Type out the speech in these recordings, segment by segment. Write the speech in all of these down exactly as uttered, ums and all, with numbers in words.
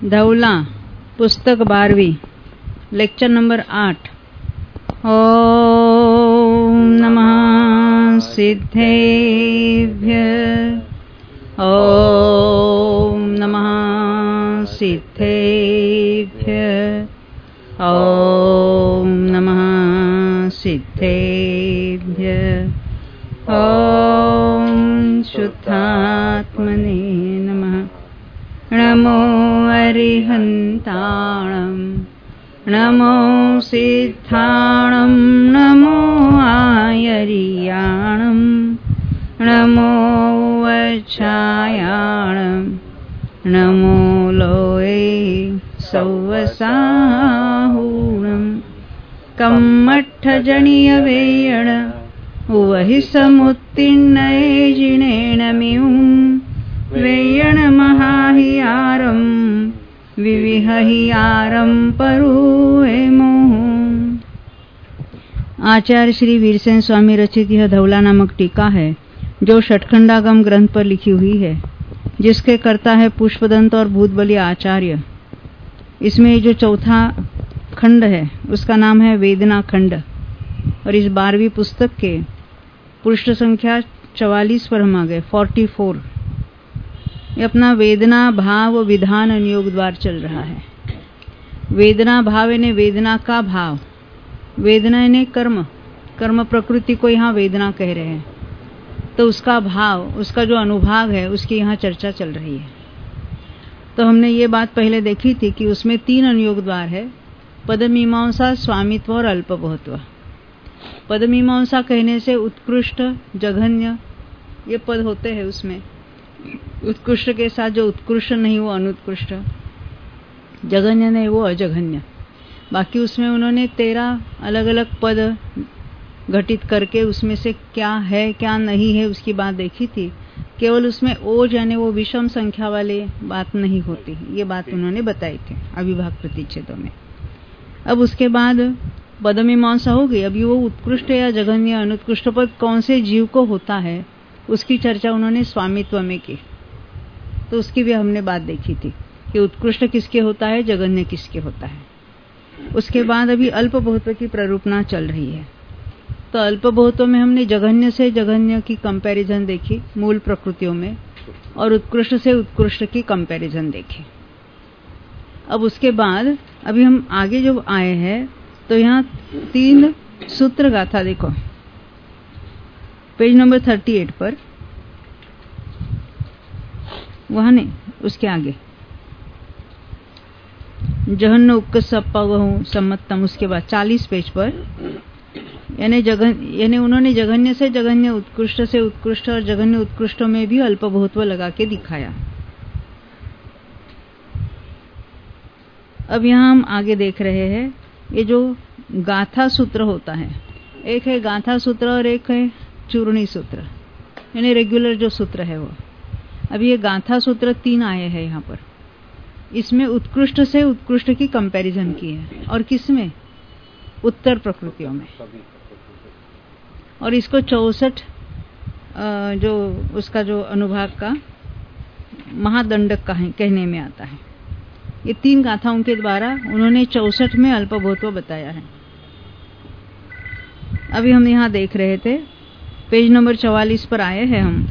धौला पुस्तक बारहवीं lecture number आठ। ओम नमः सिद्धेभ्यः। ओम नमः सिद्धेभ्यः। ओम नमः सिद्धेभ्यः। ओम शुद्धात्मने नमः। नमो अरिहन्ताणं नमो सिद्धाणं नमो आयर्याणं नमो वच्छायाणं नमो लोये सौवसाहूणं कम्मठ्ठजनियवेयण वहि समुत्तीर्णये जिनेन मियुं वेयण महाहियारं विविहहियारं परुएमो। आचार्य श्री वीरसेन स्वामी रचित यह धौला नामक टीका है जो षटखंडागम ग्रंथ पर लिखी हुई है, जिसके कर्ता है पुष्पदंत और भूतबली आचार्य। इसमें जो चौथा खंड है उसका नाम है वेदना खंड, और इस बारहवीं पुस्तक के पृष्ठ संख्या चवालीस पर हम आ गए, फोर्टी फोर। ये अपना वेदना भाव विधान नियोग द्वार चल रहा है। वेदना भाव यानी वेदना का भाव, वेदना यानी कर्म, कर्म प्रकृति को यहाँ वेदना कह रहे हैं, तो उसका भाव, उसका जो अनुभाग है उसकी यहाँ चर्चा चल रही है। तो हमने ये बात पहले देखी थी कि उसमें तीन अनुयोग द्वार है, पदमीमांसा, स्वामित्व और अल्पबहुत्व। पदमीमांसा कहने से उत्कृष्ट, जघन्य ये पद होते हैं। उसमें उत्कृष्ट के साथ जो उत्कृष्ट नहीं वो अनुत्कृष्ट, जघन्य नहीं वो अजघन्य। बाकी उसमें उन्होंने तेरह अलग अलग पद घटित करके उसमें से क्या है क्या नहीं है उसकी बात देखी थी। केवल उसमें ओज यानी वो विषम संख्या वाली बात नहीं होती, ये बात उन्होंने बताई थी अविभाग प्रतिच्छेदों में। अब उसके बाद पदमीमांसा हो गई। अभी वो उत्कृष्ट या जघन्य अनुत्कृष्ट पद कौन से जीव को होता है उसकी चर्चा उन्होंने स्वामित्व में की। तो उसकी भी हमने बात देखी थी कि उत्कृष्ट किसके होता है, जघन्य किसके होता है। उसके बाद अभी अल्पबहुत्व की प्ररूपणा चल रही है। तो अल्पबहुत्व में हमने जघन्य से जघन्य की कंपैरिजन देखी मूल प्रकृतियों में, और उत्कृष्ट से उत्कृष्ट की कंपैरिजन देखी। अब उसके बाद अभी हम आगे जो आए हैं तो यहाँ तीन सूत्र गाथा देखो, पेज नंबर थर्टी एट पर, वहां नहीं उसके आगे, जहन्न उक्क सप्पवहु सम्मतम, उसके बाद चालीस पेज पर, यानी जघन यानी उन्होंने जघन्य से जघन्य, उत्कृष्ट से उत्कृष्ट और जघन्य उत्कृष्टों में भी अल्पबहुत्व लगा के दिखाया। अब यहाँ हम आगे देख रहे हैं ये जो गाथा सूत्र होता है, एक है गाथा सूत्र और एक है चूर्णी सूत्र, यानी रेगुलर जो सूत्र है वो। अभी ये गाथा सूत्र तीन आए हैं यहाँ पर। इसमें उत्कृष्ट से उत्कृष्ट की कंपैरिजन की है, और किसमें, उत्तर प्रकृतियों में। और इसको चौसठ जो उसका जो अनुभाग का महादंडक का कहने में आता है। ये तीन गाथाओं के द्वारा उन्होंने चौसठ में अल्पबहुत्व बताया है। अभी हम यहाँ देख रहे थे पेज नंबर चवालीस पर आए हैं हम,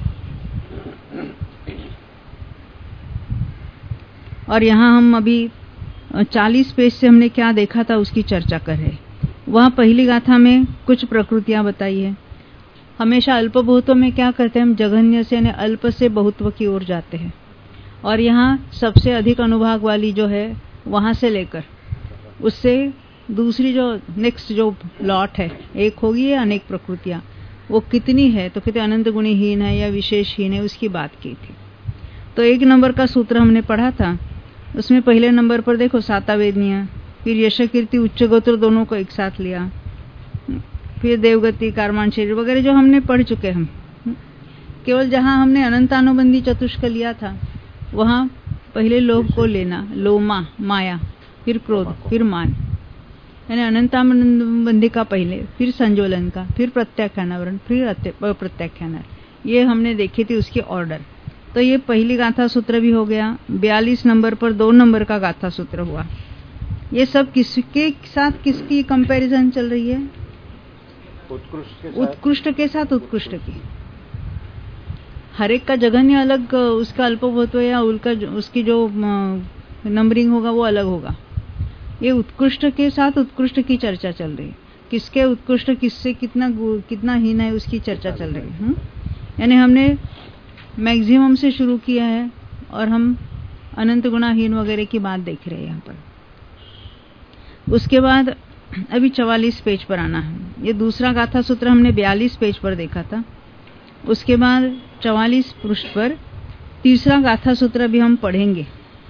और यहाँ हम अभी चालीस पेज से हमने क्या देखा था उसकी चर्चा कर रहे। वहाँ पहली गाथा में कुछ प्रकृतियां बताई है। हमेशा अल्पबहुत्व में क्या करते हैं हम, जघन्य से यानी अल्प से बहुत्व की ओर जाते हैं, और यहाँ सबसे अधिक अनुभाग वाली जो है वहां से लेकर उससे दूसरी जो नेक्स्ट जो लॉट है, एक होगी या अनेक प्रकृतियां, वो कितनी है, तो कितने अनंत गुणहीन है या विशेषहीन है उसकी बात की थी। तो एक नंबर का सूत्र हमने पढ़ा था, उसमें पहले नंबर पर देखो सातावेदनिया, फिर यश कीर्ति उच्च गोत्र दोनों को एक साथ लिया, फिर देवगति कारमान शरीर वगैरह जो हमने पढ़ चुके हम। केवल जहां हमने अनंतानुबंधी चतुष्क लिया था वहां पहले लोभ को लेना, लोमा माया, फिर क्रोध, फिर मान, यानी अनंतानुबंधी का पहले, फिर संज्वलन का, फिर प्रत्याख्यानावरण, फिर अप्रत्याख्यान, ये हमने देखी थी उसकी ऑर्डर। तो ये पहली गाथा सूत्र भी हो गया। बयालीस नंबर पर दो नंबर का गाथा सूत्र हुआ। ये सब किसके साथ किसकी कंपैरिजन चल रही है? उत्कृष्ट के साथ उत्कृष्ट के साथ उत्कृष्ट की। हर एक का जघन्य अलग, उसका अल्पभूत्व या उनका उसकी जो नंबरिंग होगा वो अलग होगा। ये उत्कृष्ट के साथ उत्कृष्ट की चर्चा चल रही है। किसके उत्कृष्ट, किससे कितना कितना हीन है, उसकी चर्चा चल रही है। यानी हमने मैक्सिमम से शुरू किया है और हम अनंत गुणाहीन वगैरह की बात देख रहे हैं यहाँ पर। उसके बाद अभी चवालीस पेज पर आना है। ये दूसरा गाथा सूत्र हमने बयालीस पेज पर देखा था। उसके बाद चवालीस पृष्ठ पर तीसरा गाथा सूत्र भी हम पढ़ेंगे।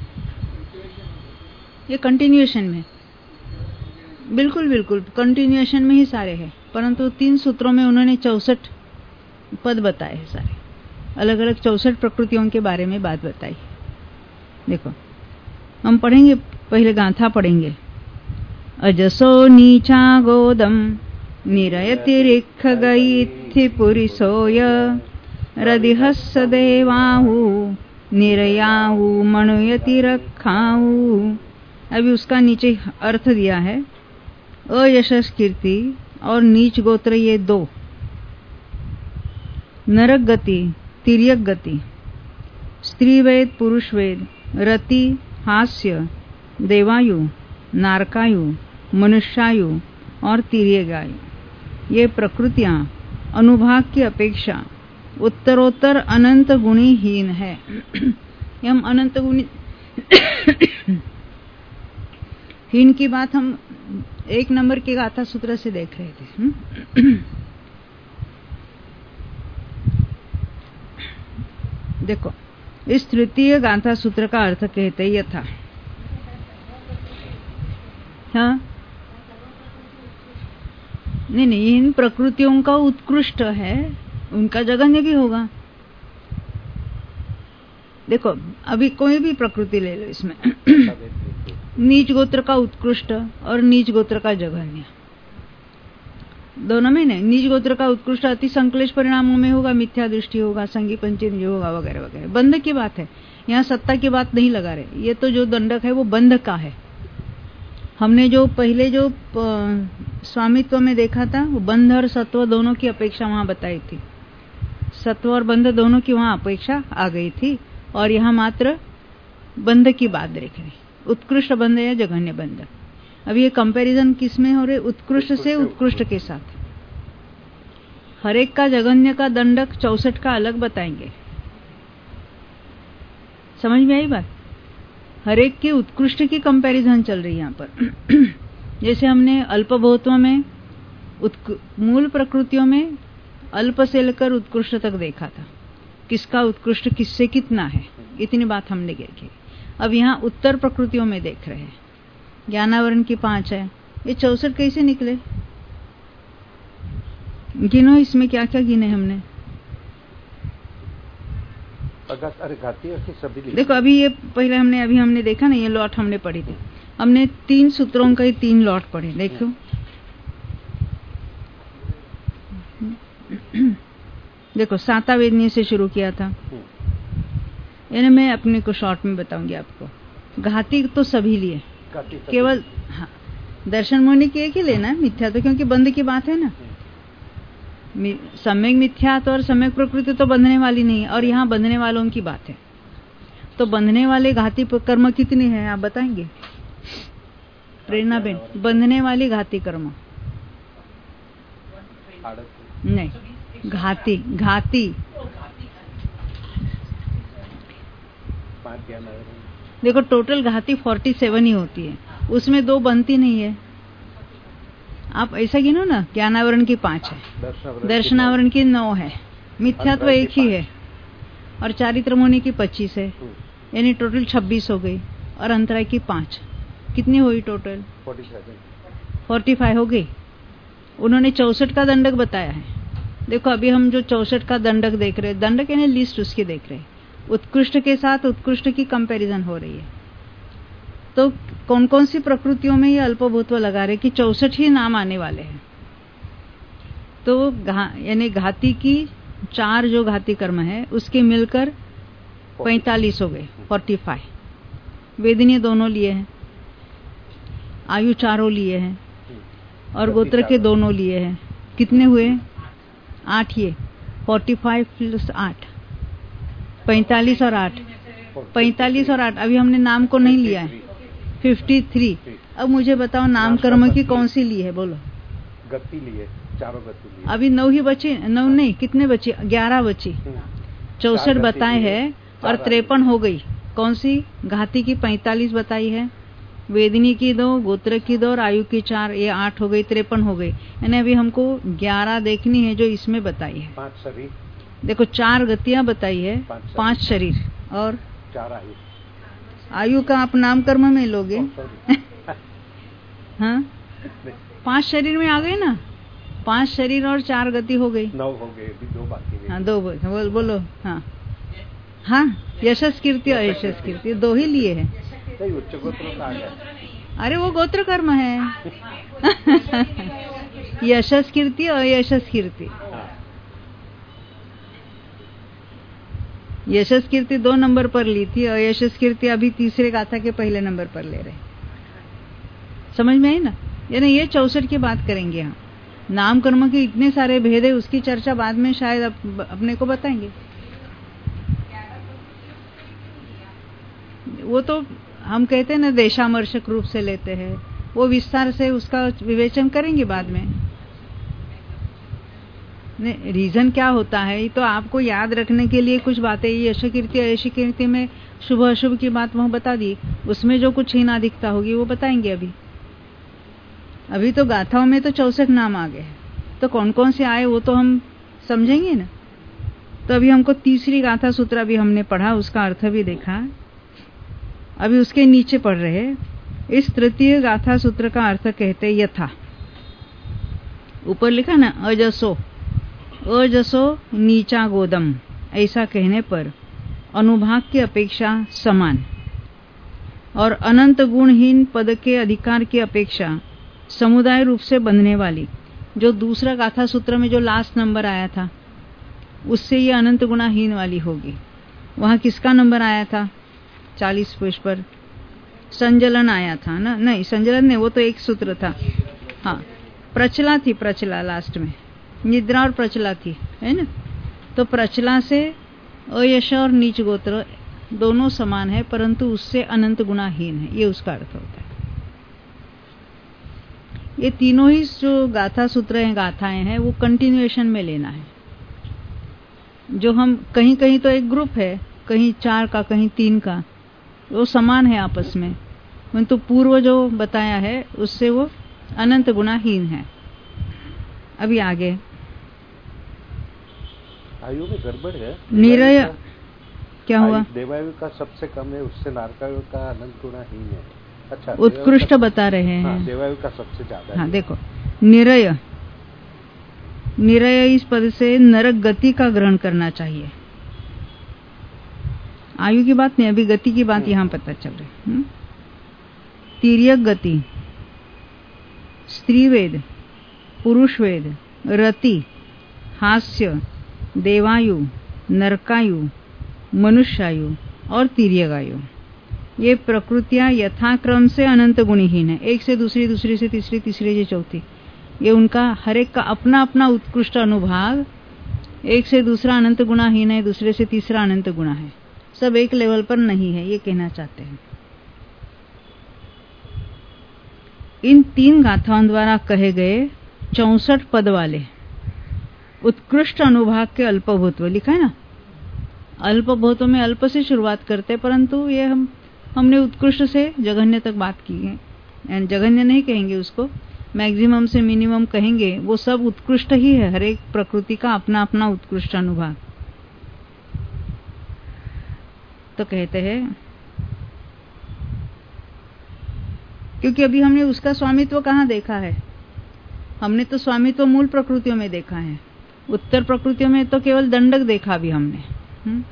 ये कंटिन्यूएशन में, बिल्कुल बिल्कुल कंटिन्यूएशन में ही सारे हैं, परंतु तीन सूत्रों में उन्होंने चौसठ पद बताए हैं। सारे अलग अलग चौसठ प्रकृतियों के बारे में बात बताई। देखो हम पढ़ेंगे, पहले गाथा पढ़ेंगे। अजसो नीचा गोदम निरयतिरिख गई पुरिसोय रदिहस देवाहु निरयाहु मनुयति रखाहु। अभी उसका नीचे अर्थ दिया है। अयशस कीर्ति और नीच गोत्र ये दो, नरक गति तिर्यक गति, स्त्री वेद पुरुष वेद, रति हास्य, देवायु नारकायु मनुष्यायु और तिर्यगायु, ये प्रकृतियां अनुभाग की अपेक्षा उत्तरोत्तर अनंत गुणीहीन है। हम अनंत गुणी हीन की बात हम एक नंबर के गाथा सूत्र से देख रहे थे। देखो इस तृतीय गाथा सूत्र का अर्थ कहते यथा। हाँ नहीं नहीं, इन प्रकृतियों का उत्कृष्ट है, उनका जघन्य भी होगा। देखो अभी कोई भी प्रकृति ले लो, इसमें नीच गोत्र का उत्कृष्ट और नीच गोत्र का जघन्य, दोनों में नहीं। नीच गोत्र का उत्कृष्ट अति संक्लेश परिणामों में होगा, मिथ्या दृष्टि होगा, संगी पंचेंद्रिय होगा वगैरह वगैरह। बंध की बात है, यहाँ सत्ता की बात नहीं लगा रहे। ये तो जो दंडक है वो बंध का है। हमने जो पहले जो स्वामित्व में देखा था वो बंध और सत्व दोनों की अपेक्षा वहां बताई थी। सत्व और बंध दोनों की वहां अपेक्षा आ गई थी और यहाँ मात्र बंध की बात देख रही, उत्कृष्ट बंध या जघन्य बंध। अब ये कंपैरिजन किस में हो रहे? उत्कृष्ट से उत्कृष्ट के साथ। हर एक का जघन्य का दंडक चौसठ का अलग बताएंगे। समझ में आई बात? हर एक की उत्कृष्ट की कंपैरिजन चल रही है यहाँ पर। जैसे हमने अल्पभौत्व में मूल प्रकृतियों में अल्प से लेकर उत्कृष्ट तक देखा था, किसका उत्कृष्ट किससे कितना है, इतनी बात हमने देखी। अब यहाँ उत्तर प्रकृतियों में देख रहे हैं। ज्ञानावरण की पांच है, ये चौसठ कैसे निकले? गिनो इसमें क्या क्या गिने हमने। अरे घाती सभी देखो अभी ये पहले हमने अभी हमने देखा ना, ये लॉट हमने पढ़ी थी। हमने तीन सूत्रों का ही तीन लॉट पढ़े। देखो देखो सातावेदनी से शुरू किया था, यानी मैं अपने को शॉर्ट में बताऊंगी आपको। घाती तो सभी लिए, केवल हाँ दर्शन मुनि के एक ही लेना है, मिथ्या तो क्योंकि बंध की बात है ना। सम्यक मिथ्यात्व और सम्यक प्रकृति तो बंधने वाली नहीं है, और यहाँ बंधने वालों की बात है। तो बंधने वाले घाती कर्म कितनी है आप बताएंगे? प्रेरणा बेन, बंधने वाली घाती कर्म नहीं, घाती घाती देखो टोटल घाती सैंतालीस ही होती है, उसमें दो बनती नहीं है। आप ऐसा गिनो ना, ज्ञानावरण की पांच है, दर्शनावरण की नौ है, मिथ्यात्व एक ही है, और चारित्र मुनि की पच्चीस है, यानी टोटल छब्बीस हो गई, और अंतराय की पांच, कितनी हुई टोटल? पैंतालीस हो गई। उन्होंने चौसठ का दंडक बताया है। देखो अभी हम जो चौसठ का दंडक देख रहे हैं, दंडक यानी लिस्ट उसकी देख रहे हैं, उत्कृष्ट के साथ उत्कृष्ट की कंपैरिजन हो रही है। तो कौन कौन सी प्रकृतियों में ये अल्पभूत्व लगा रहे कि चौसठ ही नाम आने वाले हैं। तो घा, यानी घाती की चार जो घाती कर्म है उसके मिलकर पैंतालीस हो गए, फोर्टी फाइव। वेदिनी दोनों लिए हैं, आयु चारों लिए हैं और गोत्र के दोनों लिए हैं। कितने हुए? आठ। ये फोर्टी फाइव प्लस आठ, पैंतालीस और आठ, पैंतालीस और आठ। अभी हमने नाम को नहीं लिया है, फिफ्टी थ्री। अब मुझे बताओ नाम कर्म की कौन सी ली है? बोलो। गति लिए, चारों गति लिए। अभी नौ ही बचे, नौ नहीं, कितने बचे? ग्यारह बची। चौसठ बताए हैं और तिरपन हो गई। कौन सी? घाती की पैंतालीस बताई है, वेदिनी की दो, गोत्र की दो और आयु की चार, ये आठ हो गई, तिरपन हो गई। यानी अभी हमको ग्यारह देखनी है जो इसमें बताई है। पांच शरीर, देखो चार गतियां बताई है, पांच शरीर और चार आयु। आयु का आप नाम कर्म में लोगे। हाँ, पांच शरीर में आ गए ना, पांच शरीर और चार गति हो गई, नौ हो गए, अभी दो बाकी हैं। हाँ दो बोल, बोलो। हाँ हाँ, यशस कीर्ति और यशस कीर्ति दो ही लिए हैं। नहीं, उच्च गोत्र का आ गया। अरे वो गोत्र कर्म है। यशस कीर्ति और यशस कीर्ति। यशस कीर्ति दो नंबर पर ली थी और यशस कीर्ति अभी तीसरे गाथा के पहले नंबर पर ले रहे। समझ में आई ना? यानी ये चौसठ की बात करेंगे हम। नाम कर्म के इतने सारे भेद है, उसकी चर्चा बाद में शायद अप, अपने को बताएंगे। वो तो हम कहते हैं ना, देशामर्शक रूप से लेते हैं, वो विस्तार से उसका विवेचन करेंगे बाद में। रीजन क्या होता है तो आपको याद रखने के लिए कुछ बातें, यश कीर्ति यश कीर्ति में शुभ अशुभ की बात वहां बता दी, उसमें जो कुछ हीन अधिकता होगी वो बताएंगे। अभी अभी तो गाथाओं में तो चौसठ नाम आ गए, तो कौन कौन से आए वो तो हम समझेंगे ना। तो अभी हमको तीसरी गाथा सूत्र अभी हमने पढ़ा, उसका अर्थ भी देखा। अभी उसके नीचे पढ़ रहे, इस तृतीय गाथा सूत्र का अर्थ कहते यथा। ऊपर लिखा ना अजसो, अजसो नीचा गोदम, ऐसा कहने पर अनुभाग की अपेक्षा समान और अनंत गुणहीन पद के अधिकार की अपेक्षा समुदाय रूप से बंधने वाली, जो दूसरा गाथा सूत्र में जो लास्ट नंबर आया था उससे ये अनंत गुणाहीन वाली होगी। वहां किसका नंबर आया था? चालीस पुरुष पर संजलन आया था ना? नहीं, संजलन नहीं, वो तो एक सूत्र था। हाँ, प्रचला थी, प्रचला लास्ट में, निद्रा और प्रचला थी, है ना? तो प्रचला से अयश और नीच गोत्र दोनों समान है, परंतु उससे अनंत गुणाहीन है, ये उसका अर्थ होता है। ये तीनों ही जो गाथा सूत्र हैं, गाथाएं हैं, वो कंटिन्यूएशन में लेना है। जो हम कहीं कहीं तो एक ग्रुप है, कहीं चार का, कहीं तीन का, वो समान है आपस में, परंतु पूर्व जो बताया है उससे वो अनंत गुणाहीन है। अभी आगे आयु में गड़बड़ है। निरय क्या हुआ? देवायु का सबसे कम है, उससे नारकायु का अनंत गुणाहीन है। अच्छा, उत्कृष्ट बता रहे हैं। हाँ, देवायु का सबसे ज्यादा। हाँ देखो, निरय, निरय इस पद से नरक गति का ग्रहण करना चाहिए। आयु की बात नहीं, अभी गति की बात यहाँ पता चल रही। तिर्यक गति, स्त्रीवेद, पुरुषवेद, रति, हास्य, देवायु, नरकायु, मनुष्यायु और तिर्यगायु, ये प्रकृतियां यथाक्रम से अनंत गुणहीन है। एक से दूसरी, दूसरी से तीसरी, तीसरी से चौथी, ये उनका हर एक का अपना अपना उत्कृष्ट अनुभाग। एक से दूसरा अनंत गुणाहीन है, दूसरे से तीसरा अनंत गुणा है, सब एक लेवल पर नहीं है, ये कहना चाहते हैं। इन तीन गाथाओं द्वारा कहे गए चौसठ पद वाले उत्कृष्ट अनुभाग के अल्पभूत्व, लिखा है ना, अल्पभूत्व में अल्प से शुरुआत करते, परंतु ये हम हमने उत्कृष्ट से जघन्य तक बात की है। एंड जघन्य नहीं कहेंगे उसको, मैक्सिमम से मिनिमम कहेंगे, वो सब उत्कृष्ट ही है। हर एक प्रकृति का अपना अपना उत्कृष्ट अनुभाग। तो कहते हैं, क्योंकि अभी हमने उसका स्वामित्व कहाँ देखा है? हमने तो स्वामित्व मूल प्रकृतियों में देखा है, उत्तर प्रकृतियों में तो केवल दंडक देखा भी हमने। हुँ?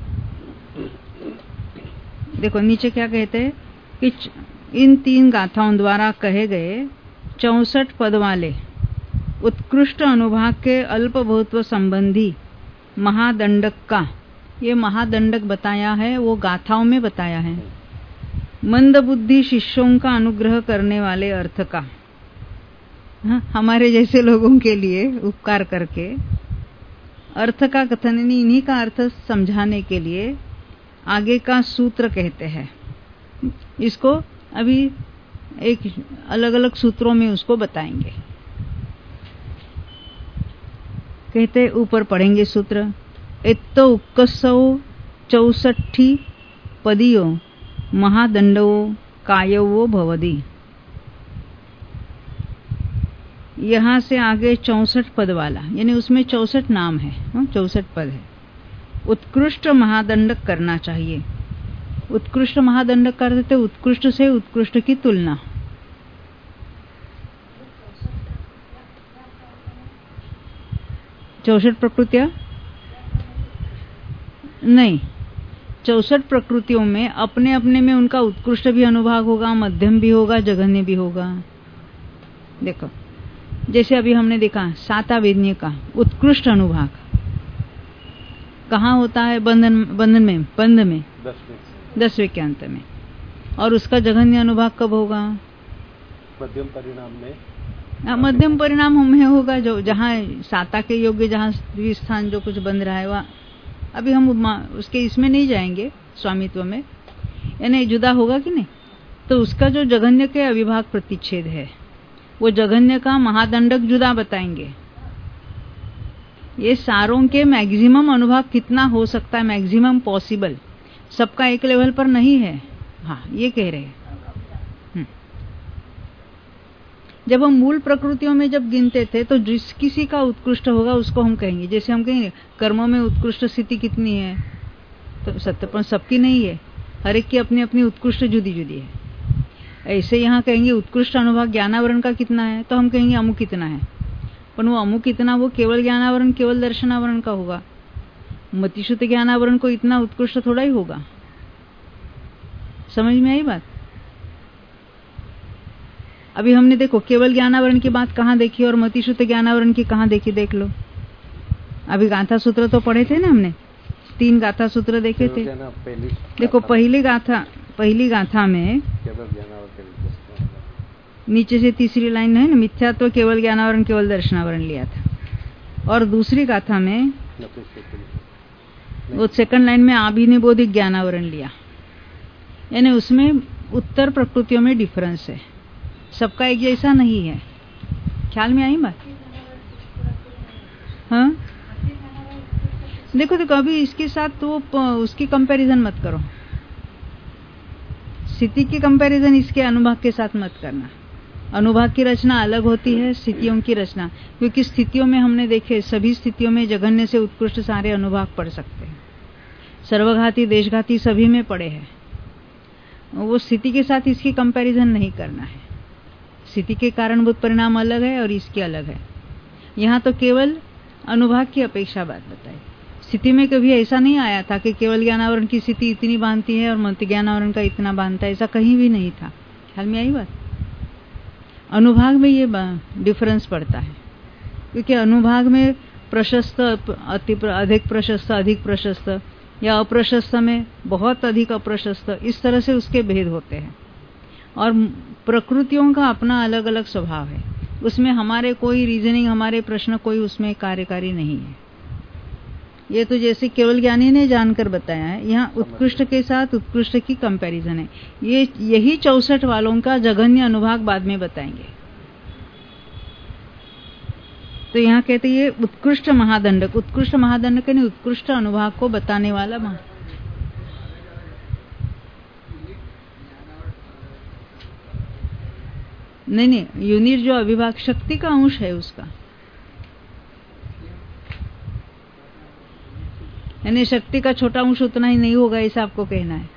देखो नीचे क्या कहते हैं कि इन तीन गाथाओं द्वारा कहे गए चौसठ पद वाले उत्कृष्ट अनुभाग के अल्पभूत्व संबंधी महादंडक का ये महादंडक बताया है, वो गाथाओं में बताया है। मंद बुद्धि शिष्यों का अनुग्रह करने वाले अर्थ का, हाँ, हमारे जैसे लोगों के लिए उपकार करके अर्थ का कथन, इन्हीं का अर्थ समझाने के लिए आगे का सूत्र कहते हैं। इसको अभी एक अलग अलग सूत्रों में उसको बताएंगे। कहते ऊपर पढ़ेंगे सूत्र। एत्तो उक्कसौ चौसठी पदियो महादंडवो कायवो भवदी। यहां से आगे चौसठ पद वाला, यानी उसमें चौसठ नाम है, चौसठ पद है। उत्कृष्ट महादंडक करना चाहिए। उत्कृष्ट महादंडक करते थे उत्कृष्ट से उत्कृष्ट की तुलना। चौसठ प्रकृतियां नहीं, चौसठ प्रकृतियों में अपने अपने में उनका उत्कृष्ट भी अनुभाग होगा, मध्यम भी होगा, जघन्य भी होगा। देखो जैसे अभी हमने देखा सातावेद्य का उत्कृष्ट अनुभाग कहाँ होता है? बंधन बंधन में बंध में दसवें के अंत में। और उसका जघन्य अनुभाग कब होगा? मध्यम परिणाम में। आ, मध्यम परिणाम में होगा, जो जहाँ साता के योग्य जहाँ स्थान जो कुछ बंध रहा है वह अभी हम उसके इसमें नहीं जाएंगे, स्वामित्व में, यानी जुदा होगा कि नहीं। तो उसका जो जघन्य के अविभाग प्रतिच्छेद है, वो जघन्य का महादंडक जुदा बताएंगे। ये सारों के मैक्सिमम अनुभाग कितना हो सकता है, मैक्सिमम पॉसिबल, सबका एक लेवल पर नहीं है। हाँ, ये कह रहे हैं। जब हम मूल प्रकृतियों में जब गिनते थे तो जिस किसी का उत्कृष्ट होगा उसको हम कहेंगे। जैसे हम कहेंगे कर्मों में उत्कृष्ट स्थिति कितनी है, तो सत्यपन सबकी नहीं है, हर एक की अपनी अपनी उत्कृष्ट जुदी जुदी है। ऐसे यहाँ कहेंगे उत्कृष्ट अनुभाग ज्ञानावरण का कितना है, तो हम कहेंगे अमुक कितना है। पर वो अमुक कितना, वो केवल ज्ञानावरण केवल दर्शनावरण का होगा। मतिशुद्ध ज्ञानावरण को इतना उत्कृष्ट थोड़ा ही होगा। समझ में आई बात? अभी हमने देखो केवल ज्ञानावरण की बात कहाँ देखी और मतिशुद्ध ज्ञानावरण की कहाँ देखी, देख लो। अभी गाथा सूत्र तो पढ़े थे ना हमने, तीन गाथा सूत्र देखे थे। देखो पहली गाथा पहली गाथा में नीचे से तीसरी लाइन है ना, मिथ्यात्व केवल ज्ञानावरण केवल दर्शनावरण लिया था। और दूसरी गाथा में वो सेकंड लाइन में आभिनिबोधिक ज्ञानावरण लिया, यानी उसमें उत्तर प्रकृतियों में डिफरेंस है, सबका एक जैसा नहीं है। ख्याल में आई बात? हाँ देखो देखो अभी इसके साथ तो उसकी कंपैरिजन मत करो, स्थिति की कंपैरिजन इसके अनुभाग के साथ मत करना। अनुभाग की रचना अलग होती है स्थितियों की रचना, क्योंकि स्थितियों में हमने देखे सभी स्थितियों में जघन्य से उत्कृष्ट सारे अनुभाग पढ़ सकते हैं, सर्वघाती देशघाती सभी में पढ़े हैं। वो स्थिति के साथ इसकी कंपैरिजन नहीं करना है। स्थिति के कारणभूत परिणाम अलग है और इसके अलग है। यहाँ तो केवल अनुभाग की अपेक्षा बात बताई। स्थिति में कभी ऐसा नहीं आया था कि केवल ज्ञानावरण की स्थिति इतनी बांधती है और मत ज्ञानावरण का इतना बांधता है, ऐसा कहीं भी नहीं था। ख्याल में आई बात? अनुभाग में ये डिफरेंस पड़ता है, क्योंकि अनुभाग में प्रशस्त अति अधिक प्रशस्त अधिक प्रशस्त या अप्रशस्त में बहुत अधिक अप्रशस्त, इस तरह से उसके भेद होते हैं। और प्रकृतियों का अपना अलग अलग स्वभाव है, उसमें हमारे कोई रीजनिंग, हमारे प्रश्न कोई उसमें कार्यकारी नहीं है। ये तो जैसे केवल ज्ञानी ने जानकर बताया है, यहाँ उत्कृष्ट के साथ उत्कृष्ट की कंपैरिजन है। ये यही चौसठ वालों का जघन्य अनुभाग बाद में बताएंगे। तो यहाँ कहते ये उत्कृष्ट महादंडक, उत्कृष्ट महादंडक यानी उत्कृष्ट अनुभाग को बताने वाला महा नहीं नहीं यूनिट जो अविभाग शक्ति का अंश है उसका, यानी शक्ति का छोटा अंश उतना ही नहीं होगा, ऐसा आपको कहना है।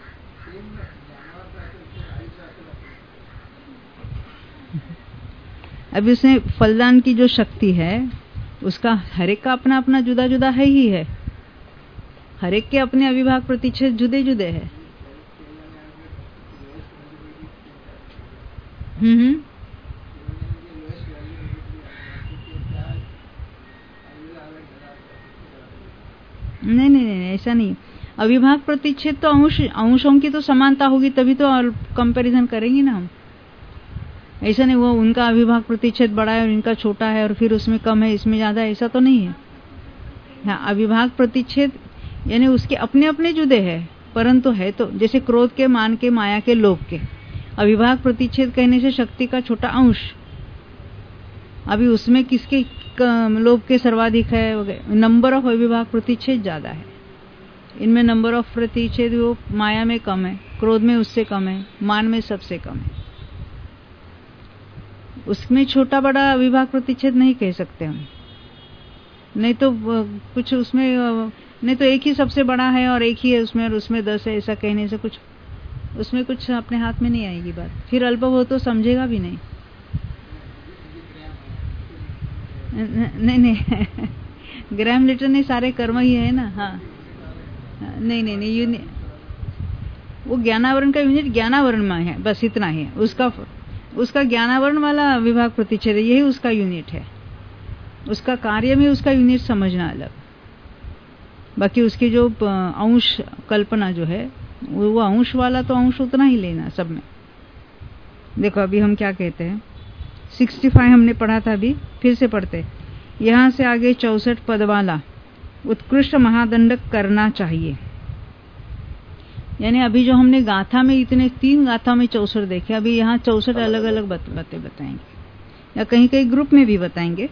अभी उसने फलदान की जो शक्ति है उसका हर एक का अपना अपना जुदा जुदा है ही है, हर एक के अपने अविभाग प्रतिच्छेद जुदे जुदे है। हम्म नहीं नहीं नहीं ऐसा नहीं। अविभाग प्रतिच्छेद तो अंश अंशों की तो समानता होगी तभी तो कंपैरिजन करेंगे ना हम। ऐसा नहीं वो उनका अविभाग प्रतिच्छेद बड़ा है और इनका छोटा है और फिर उसमें कम है इसमें ज्यादा, ऐसा तो नहीं है। हाँ, अविभाग प्रतिच्छेद यानी उसके अपने अपने जुदे हैं, परंतु है तो जैसे क्रोध के, मान के, माया के, लोभ के। अविभाग प्रतिच्छेद कहने से शक्ति का छोटा अंश, अभी उसमें किसके लोभ के सर्वाधिक है, नंबर ऑफ अविभाग प्रतिच्छेद ज्यादा है। इनमें नंबर ऑफ प्रतिच्छेद वो माया में कम है, क्रोध में उससे कम है, मान में सबसे कम है। उसमें छोटा बड़ा अविभाग प्रतिच्छेद नहीं कह सकते हम, नहीं तो कुछ उसमें, नहीं तो एक ही सबसे बड़ा है और एक ही है उसमें और उसमें दस है, ऐसा कहने से कुछ उसमें कुछ अपने हाथ में नहीं आएगी बात, फिर अल्प हो तो समझेगा भी नहीं। नहीं नहीं ग्राम लीटर नहीं, सारे कर्म ही है ना। हाँ नहीं नहीं नहीं यूनिट, वो ज्ञानावरण का यूनिट ज्ञानावरण में है, बस इतना ही है उसका। उसका ज्ञानावरण वाला विभाग प्रतिच्छेद यही उसका यूनिट है, उसका कार्य में उसका यूनिट समझना अलग। बाकी उसकी जो अंश कल्पना जो है वो अंश वाला तो अंश उतना ही लेना सब में। देखो अभी हम क्या कहते हैं, पैंसठ हमने पढ़ा था, अभी फिर से पढ़ते। यहां से आगे चौसठ पद वाला उत्कृष्ट महादंडक करना चाहिए। यानी अभी जो हमने गाथा में इतने तीन गाथा में चौसठ देखे, अभी यहाँ चौसठ अलग अलग बातें बताएंगे या कहीं कहीं ग्रुप में भी बताएंगे।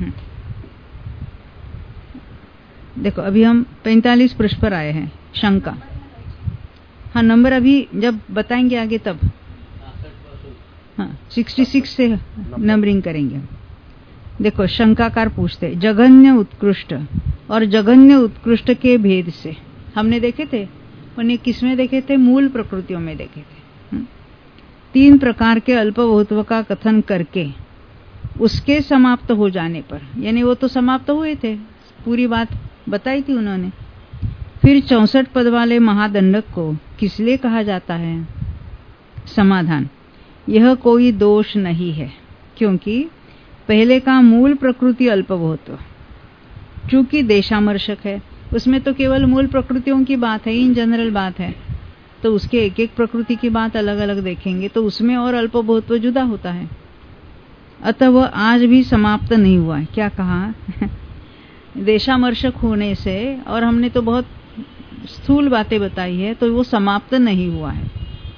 देखो अभी हम पैंतालीस पृष्ठ पर आए हैं, शंका। हाँ नंबर अभी जब बताएंगे आगे तब। हाँ छियासठ से नंबरिंग करेंगे। देखो शंकाकार पूछते, जघन्य उत्कृष्ट और जघन्य उत्कृष्ट के भेद से हमने देखे थे, उन्हें किसमें देखे थे, मूल प्रकृतियों में देखे थे। तीन प्रकार के अल्पभूतत्व का कथन करके उसके समाप्त हो जाने पर, यानी वो तो समाप्त हुए थे, पूरी बात बताई थी उन्होंने। फिर चौसठ पद वाले महादंडक को किस लिए कहा जाता है? समाधान, यह कोई दोष नहीं है, क्योंकि पहले का मूल प्रकृति अल्पभूतत्व चूंकि देशामर्शक है, उसमें तो केवल मूल प्रकृतियों की बात है, इन जनरल बात है, तो उसके एक एक प्रकृति की बात अलग अलग देखेंगे तो उसमें और अल्पभूतत्व जुदा होता है। अतः वह आज भी समाप्त नहीं हुआ है। क्या कहा? देशामर्शक होने से, और हमने तो बहुत स्थूल बातें बताई है, तो वो समाप्त नहीं हुआ है।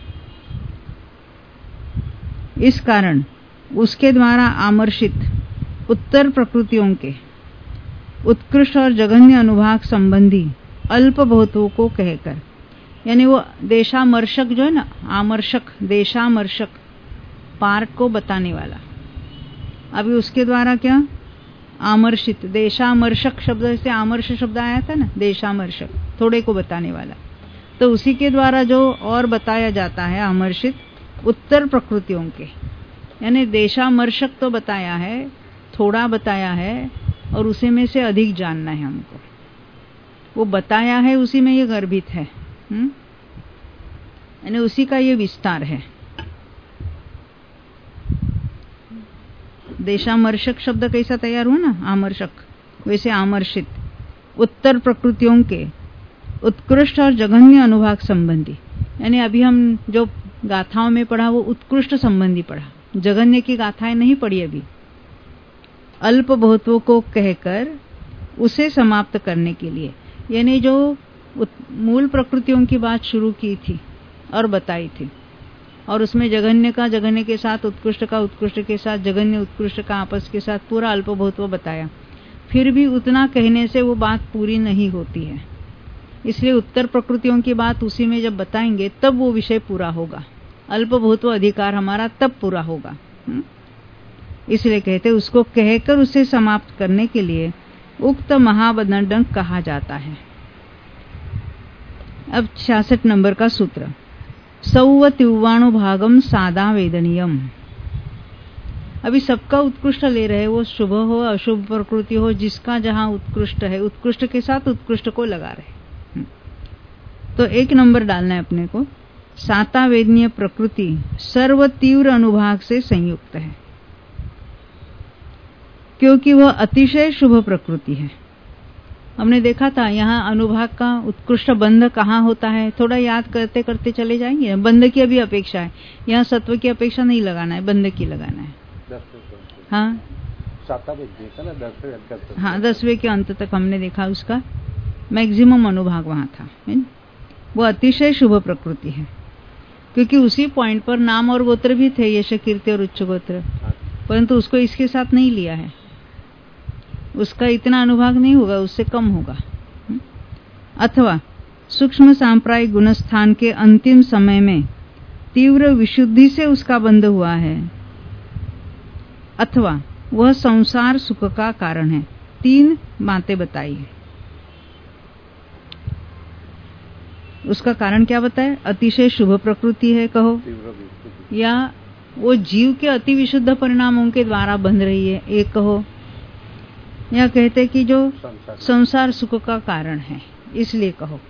इस कारण उसके द्वारा आमर्षित उत्तर प्रकृतियों के उत्कृष्ट और जघन्य अनुभाग संबंधी अल्पभूतों को कहकर, यानी वो देशामर्शक जो है ना, आमर्शक, देशामर्शक पार्ट को बताने वाला, अभी उसके द्वारा क्या आमर्षित, देशामर्शक शब्द से आमर्ष शब्द आया था ना, देशामर्शक थोड़े को बताने वाला, तो उसी के द्वारा जो और बताया जाता है आमर्षित उत्तर प्रकृतियों के, यानी देशामर्शक तो बताया है, थोड़ा बताया है और उसी में से अधिक जानना है हमको, वो बताया है उसी में ये गर्भित है, हम्म, यानी उसी का ये विस्तार है। देशामर्शक शब्द कैसा तैयार हुआ ना, आमर्शक, वैसे आमर्षित उत्तर प्रकृतियों के उत्कृष्ट और जघन्य अनुभाग संबंधी, यानी अभी हम जो गाथाओं में पढ़ा वो उत्कृष्ट संबंधी पढ़ा, जघन्य की गाथाएं नहीं पढ़ी अभी। अल्पभूतों को कहकर उसे समाप्त करने के लिए, यानी जो मूल प्रकृतियों की बात शुरू की थी और बताई थी, और उसमें जघन्य का जघन्य के साथ, उत्कृष्ट का उत्कृष्ट के साथ, जघन्य उत्कृष्ट का आपस के साथ पूरा अल्पभूतत्व बताया, फिर भी उतना कहने से वो बात पूरी नहीं होती है। इसलिए उत्तर प्रकृतियों की बात उसी में जब बताएंगे तब वो विषय पूरा होगा, अल्पभूतत्व अधिकार हमारा तब पूरा होगा। इसलिए कहते उसको कहकर उसे समाप्त करने के लिए उक्त महाबदंडक कहा जाता है। अब छियासठ नंबर का सूत्र, सौव तिव्वाणुभागम सादा वेदनीयम। अभी सबका उत्कृष्ट ले रहे, वो शुभ हो अशुभ प्रकृति हो, जिसका जहां उत्कृष्ट है, उत्कृष्ट के साथ उत्कृष्ट को लगा रहे। तो एक नंबर डालना है अपने को, साता वेदनीय प्रकृति सर्व तीव्र अनुभाग से संयुक्त है, क्योंकि वह अतिशय शुभ प्रकृति है हमने देखा था यहाँ अनुभाग का उत्कृष्ट बंध कहाँ होता है, थोड़ा याद करते करते चले जाएंगे। बंध की अभी अपेक्षा है, यहाँ सत्व की अपेक्षा नहीं लगाना है, बंध की लगाना है। हाँ हाँ दसवें के अंत तक हमने देखा, उसका मैक्सिमम अनुभाग वहां था। वो अतिशय शुभ प्रकृति है, क्योंकि उसी पॉइंट पर नाम और गोत्र भी थे, यश कीर्ति और उच्च गोत्र, परंतु उसको इसके साथ नहीं लिया है। उसका इतना अनुभाग नहीं होगा, उससे कम होगा। अथवा सूक्ष्म सांप्रायिक गुणस्थान के अंतिम समय में तीव्र विशुद्धि से उसका बंध हुआ है, अथवा वह संसार सुख का कारण है। तीन बातें बताई है। उसका कारण क्या बताए? अतिशय शुभ प्रकृति है कहो, या वो जीव के अति विशुद्ध परिणामों के द्वारा बंध रही है, एक कहो, या कहते कि जो संसार सुख का कारण है इसलिए कहो।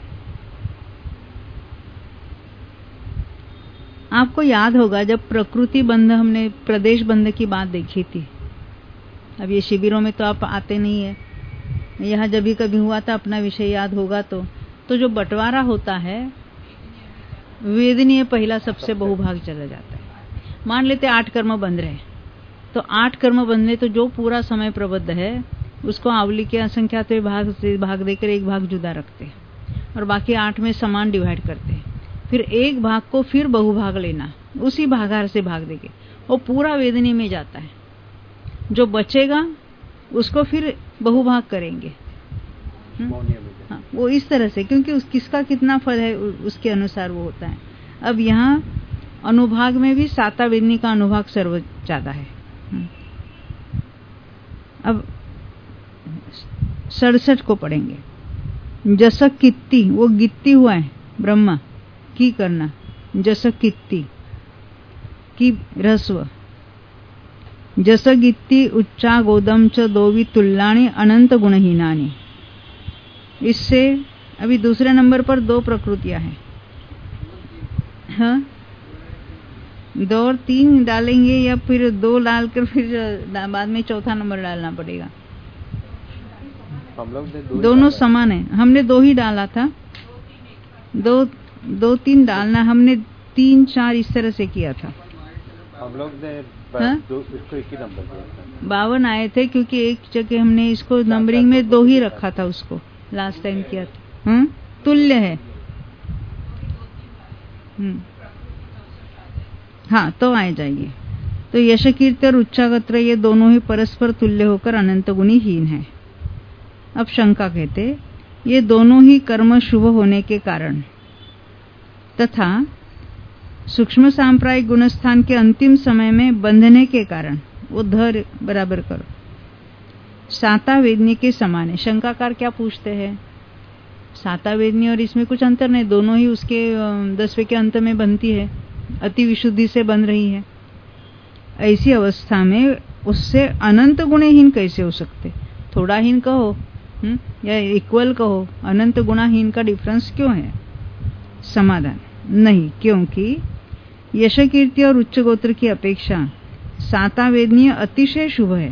आपको याद होगा जब प्रकृति बंध, हमने प्रदेश बंध की बात देखी थी। अब ये शिविरों में तो आप आते नहीं है, यहाँ जब भी कभी हुआ था अपना विषय याद होगा तो तो जो बंटवारा होता है वेदनीय पहला सबसे बहुभाग चला जाता है। मान लेते आठ कर्म बंध रहे, तो आठ कर्म बंधे तो जो पूरा समय प्रबद्ध है उसको आवली के असंख्यात भाग से भाग देकर एक भाग जुदा रखते हैं और बाकी आठ में समान डिवाइड करते हैं। फिर एक भाग को फिर बहुभाग लेना, उसी भागार से भाग देके वो पूरा वेदनी में जाता है। जो बचेगा उसको फिर बहुभाग करेंगे। हाँ, वो इस तरह से, क्योंकि उस किसका कितना फल है उसके अनुसार वो होता है। अब यहाँ अनुभाग में भी साता वेदनी का अनुभाग सर्व ज्यादा है। अब सड़सठ को पढ़ेंगे। जस कित्ती, वो गित्ती हुआ है ब्रह्मा की करना, जस कित्ती की रस्व, जस गित्ती उच्चा गोदम च दोवी तुल्लाणी अनंत गुणहीनानी। इससे अभी दूसरे नंबर पर दो प्रकृतियां हैं। हाँ, दो और तीन डालेंगे या फिर दो डालकर फिर बाद में चौथा नंबर डालना पड़ेगा। हम लोग ने दो दोनों समान है, हमने दो ही डाला था। दो दो तीन डालना, हमने तीन चार इस तरह से किया था। हम लोग ने हाँ? दो, इसको एक ही नंबर दिया था। बावन आए थे, क्योंकि एक जगह हमने इसको नंबरिंग में दो ही रखा था, उसको लास्ट टाइम किया था। हम्म तुल्य है। हम्म हाँ, तो आए जाइए। तो यश कीर्ति और उच्चागत्र ये दोनों ही परस्पर तुल्य होकर अनंत गुणहीन है। अब शंका कहते, ये दोनों ही कर्म शुभ होने के कारण तथा सूक्ष्म सांप्रायिक गुणस्थान के अंतिम समय में बंधने के कारण, वो धर बराबर करो, साता वेदनी के समान है। शंकाकार क्या पूछते हैं? साता वेदनी और इसमें कुछ अंतर नहीं, दोनों ही उसके दसवें के अंत में बनती है, अति विशुद्धि से बन रही है। ऐसी अवस्था में उससे अनंत गुणहीन कैसे हो सकते? थोड़ा हीन कहो हुँ? या इक्वल कहो, अनंत गुणाहीन का डिफरेंस क्यों है? समाधान नहीं, क्योंकि यश कीर्ति और उच्च गोत्र की अपेक्षा साता वेदनीय अतिशय शुभ है।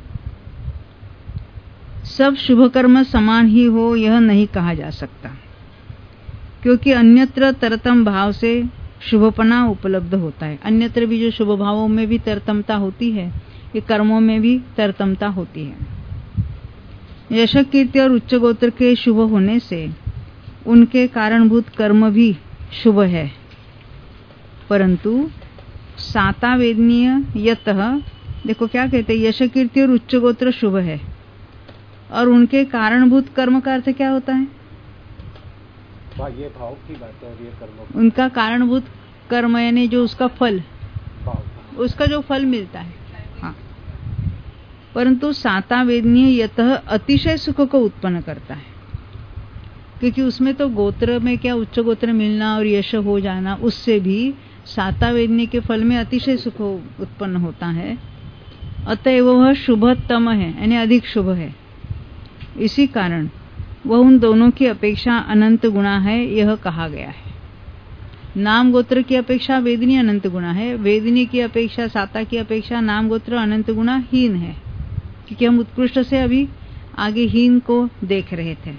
सब शुभ कर्म समान ही हो यह नहीं कहा जा सकता, क्योंकि अन्यत्र तरतम भाव से शुभपना उपलब्ध होता है। अन्यत्र भी जो शुभ भावों में भी तरतमता होती है, ये कर्मों में भी तरतमता होती है। यश कीर्ति और उच्च गोत्र के शुभ होने से उनके कारणभूत कर्म भी शुभ है, परंतु साता वेदनीय यतः, देखो क्या कहते हैं, यश कीर्ति और उच्च गोत्र शुभ है और उनके कारणभूत कर्म का अर्थ क्या होता है? ये भाव की बात है और ये कर्म, उनका कारणभूत कर्म यानी जो उसका फल, उसका जो फल मिलता है। हाँ, परंतु साता वेदनीय यतः अतिशय सुख को उत्पन्न करता है, क्योंकि उसमें तो गोत्र में क्या उच्च गोत्र मिलना और यश हो जाना, उससे भी साता वेदनी के फल में अतिशय सुख उत्पन्न होता है। अतएव वह शुभतम है, यानी अधिक शुभ है। इसी कारण वह उन दोनों की अपेक्षा अनंत गुणा है, यह कहा गया है। नाम गोत्र की अपेक्षा वेदनी अनंत गुणा है, वेदनी की अपेक्षा साता की अपेक्षा नाम गोत्र अनंत गुणा हीन है, क्योंकि हम उत्कृष्ट से अभी आगे हीन को देख रहे थे।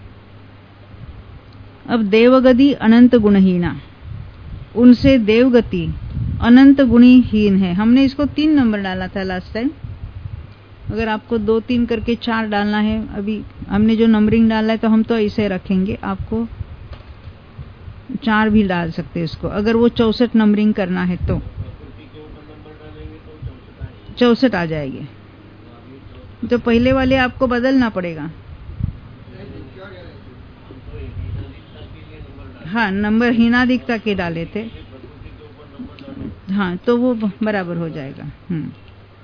अब देवगति अनंत गुणहीना, उनसे देवगति अनंत गुणहीन है। हमने इसको तीन नंबर डाला था लास्ट टाइम, अगर आपको दो तीन करके चार डालना है, अभी हमने जो नंबरिंग डाला है तो हम तो ऐसे रखेंगे, आपको चार भी डाल सकते हैं इसको, अगर वो चौसठ नंबरिंग करना है तो चौसठ आ जाएगी। तो पहले वाले आपको बदलना पड़ेगा। हाँ, नंबर हीनाधिकता के डाले थे, हाँ, तो वो बराबर हो जाएगा। हम्म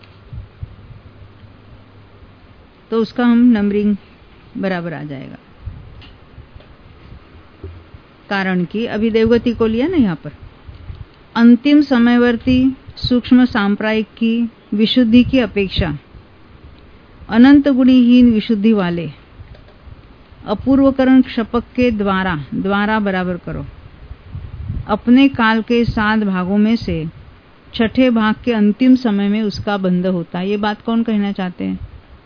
तो उसका हम नंबरिंग बराबर आ जाएगा। कारण कि अभी देवगति को लिया ना यहाँ पर, अंतिम समयवर्ती सूक्ष्म सांप्रायिक की विशुद्धि की अपेक्षा अनंत गुणहीन विशुद्धि वाले अपूर्वकरण क्षपक के द्वारा द्वारा बराबर करो अपने काल के सात भागों में से छठे भाग के अंतिम समय में उसका बंध होता है। ये बात कौन कहना चाहते हैं?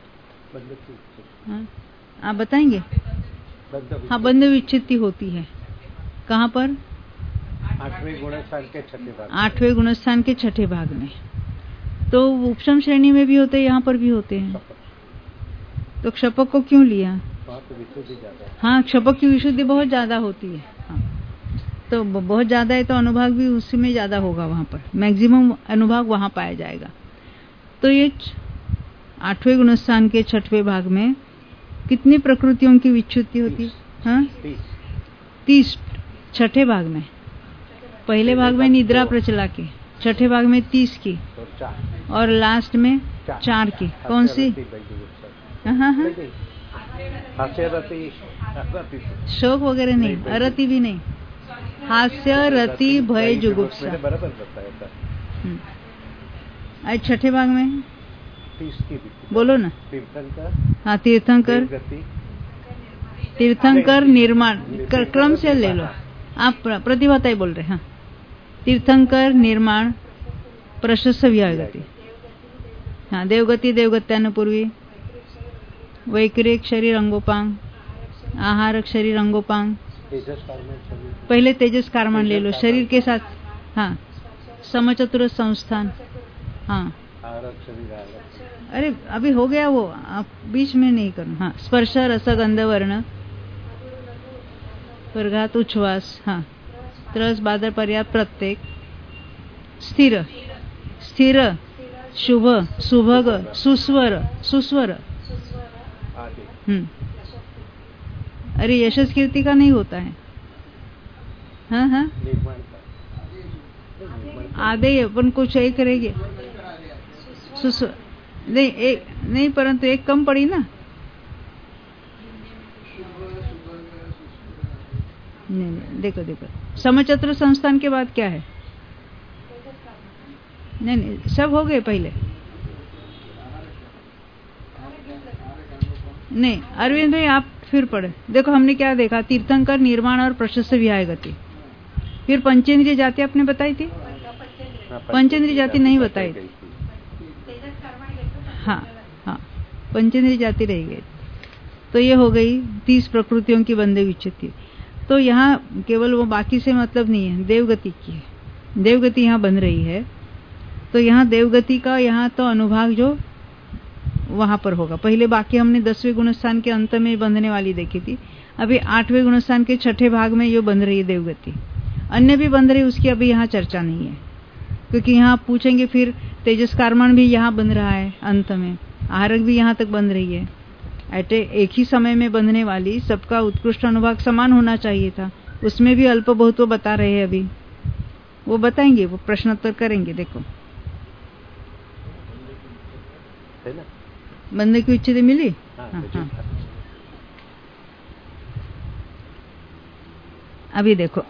हाँ, आप बताएंगे? हाँ, बंध विच्छित्ति होती है। कहाँ पर? आठवें गुणस्थान के छठे भाग आठवें गुणस्थान के छठे भाग में। तो उपशम श्रेणी में भी होते हैं, यहाँ पर भी होते हैं। तो क्षपक को क्यों लिया? तो विशुद्धि ज्यादा है। हाँ, क्षपक की विशुद्धि बहुत ज्यादा होती है। हाँ, तो बहुत ज्यादा है तो अनुभाग भी उसी में ज्यादा होगा, वहां पर मैक्सिमम अनुभाग वहां पाया जाएगा। तो ये आठवें गुणस्थान के छठवें भाग में कितनी प्रकृतियों की विच्छुद्धि होती है? हाँ, तीस। छठे भाग में, पहले भाग में निद्रा प्रचला की, छठे भाग में तीस की, और लास्ट में चार की। कौन सी? हाँ हाँ, शोक वगैरह नहीं, अरति भी नहीं, हास्य, रति, भय, जुगुप्सा। आज छठे भाग में बोलो ना। हाँ, तीर्थंकर, तीर्थंकर निर्माण, क्रम से ले लो आप, प्रतिभाताई बोल रहे। हाँ, तीर्थंकर निर्माण प्रशस्त व्यागति। हाँ, देवगति देवगत्यानुपूर्वी, वैक्रिक शरीर अंगोपांग, आहारक शरीर अंगोपांग। पहले तेजस कारमान ले लो शरीर के साथ। हाँ, समचतुर संस्थान। हाँ, अरे अभी हो गया वो, आप बीच में नहीं करना। हाँ, स्पर्श रस गंध वर्ण वर्गात उच्छ्वास। हाँ, त्रस बादर पर्याप्त प्रत्येक, स्थिर स्थिर शुभ सुभग सुस्वर सुस्वर। हम्म अरे यशस कीर्ति का नहीं होता है। हाँ हाँ, आधे अपन कुछ एक करेंगे। सुस्वर नहीं, एक नहीं, परंतु एक कम पड़ी ना। नहीं नहीं, देखो देखो, समचतुर संस्थान के बाद क्या है? नहीं नहीं, सब हो गए पहले। नहीं अरविंद भाई, आप फिर पढ़े। देखो हमने क्या देखा, तीर्थंकर निर्माण और प्रशस्त विहाय गति। फिर पंचेंद्रिय जाति आपने बताई थी, पंचेंद्रिय जाति नहीं बताई थी। हाँ हाँ, पंचेंद्रिय जाति रह गई। तो ये हो गई तीस प्रकृतियों की बंधे विच्छित्ति। तो यहाँ केवल वो बाकी से मतलब नहीं है, देवगति की है। देवगति यहाँ बन रही है, तो यहाँ देवगति का यहाँ तो अनुभाग जो वहां पर होगा। पहले बाकी हमने दसवें गुणस्थान के अंत में बंधने वाली देखी थी, अभी आठवें गुणस्थान के छठे भाग में ये बंध रही है देवगति। अन्य भी बंध रही, उसकी अभी यहाँ चर्चा नहीं है, क्योंकि यहाँ आप पूछेंगे फिर तेजस कारमान भी यहाँ बंध रहा है अंत में, आहारक भी यहाँ तक बंध रही है। ऐसे एक ही समय में बंधने वाली सबका उत्कृष्ट अनुभाग समान होना चाहिए था, उसमें भी अल्प बहुत वो बता रहे हैं। अभी वो बताएंगे, वो प्रश्नोत्तर करेंगे। देखो बंधे की उच्चता मिली। हाँ, हाँ। अभी देखो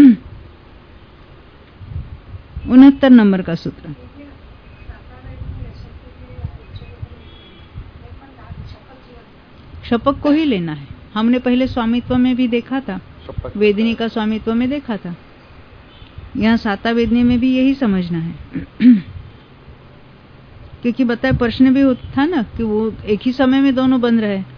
उनहत्तर नंबर का सूत्र, क्षपक को ही लेना है। हमने पहले स्वामित्व में भी देखा था, वेदिनी का स्वामित्व में देखा था, यहाँ साता वेदनी में भी यही समझना है। क्योंकि बताए प्रश्न भी था ना कि वो एक ही समय में दोनों बन रहे हैं,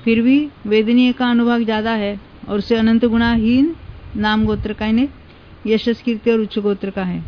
फिर भी वेदनीय का अनुभाग ज्यादा है और उससे अनंत गुणाहीन नाम गोत्र का ने यशस कीर्ति और उच्च गोत्र का है।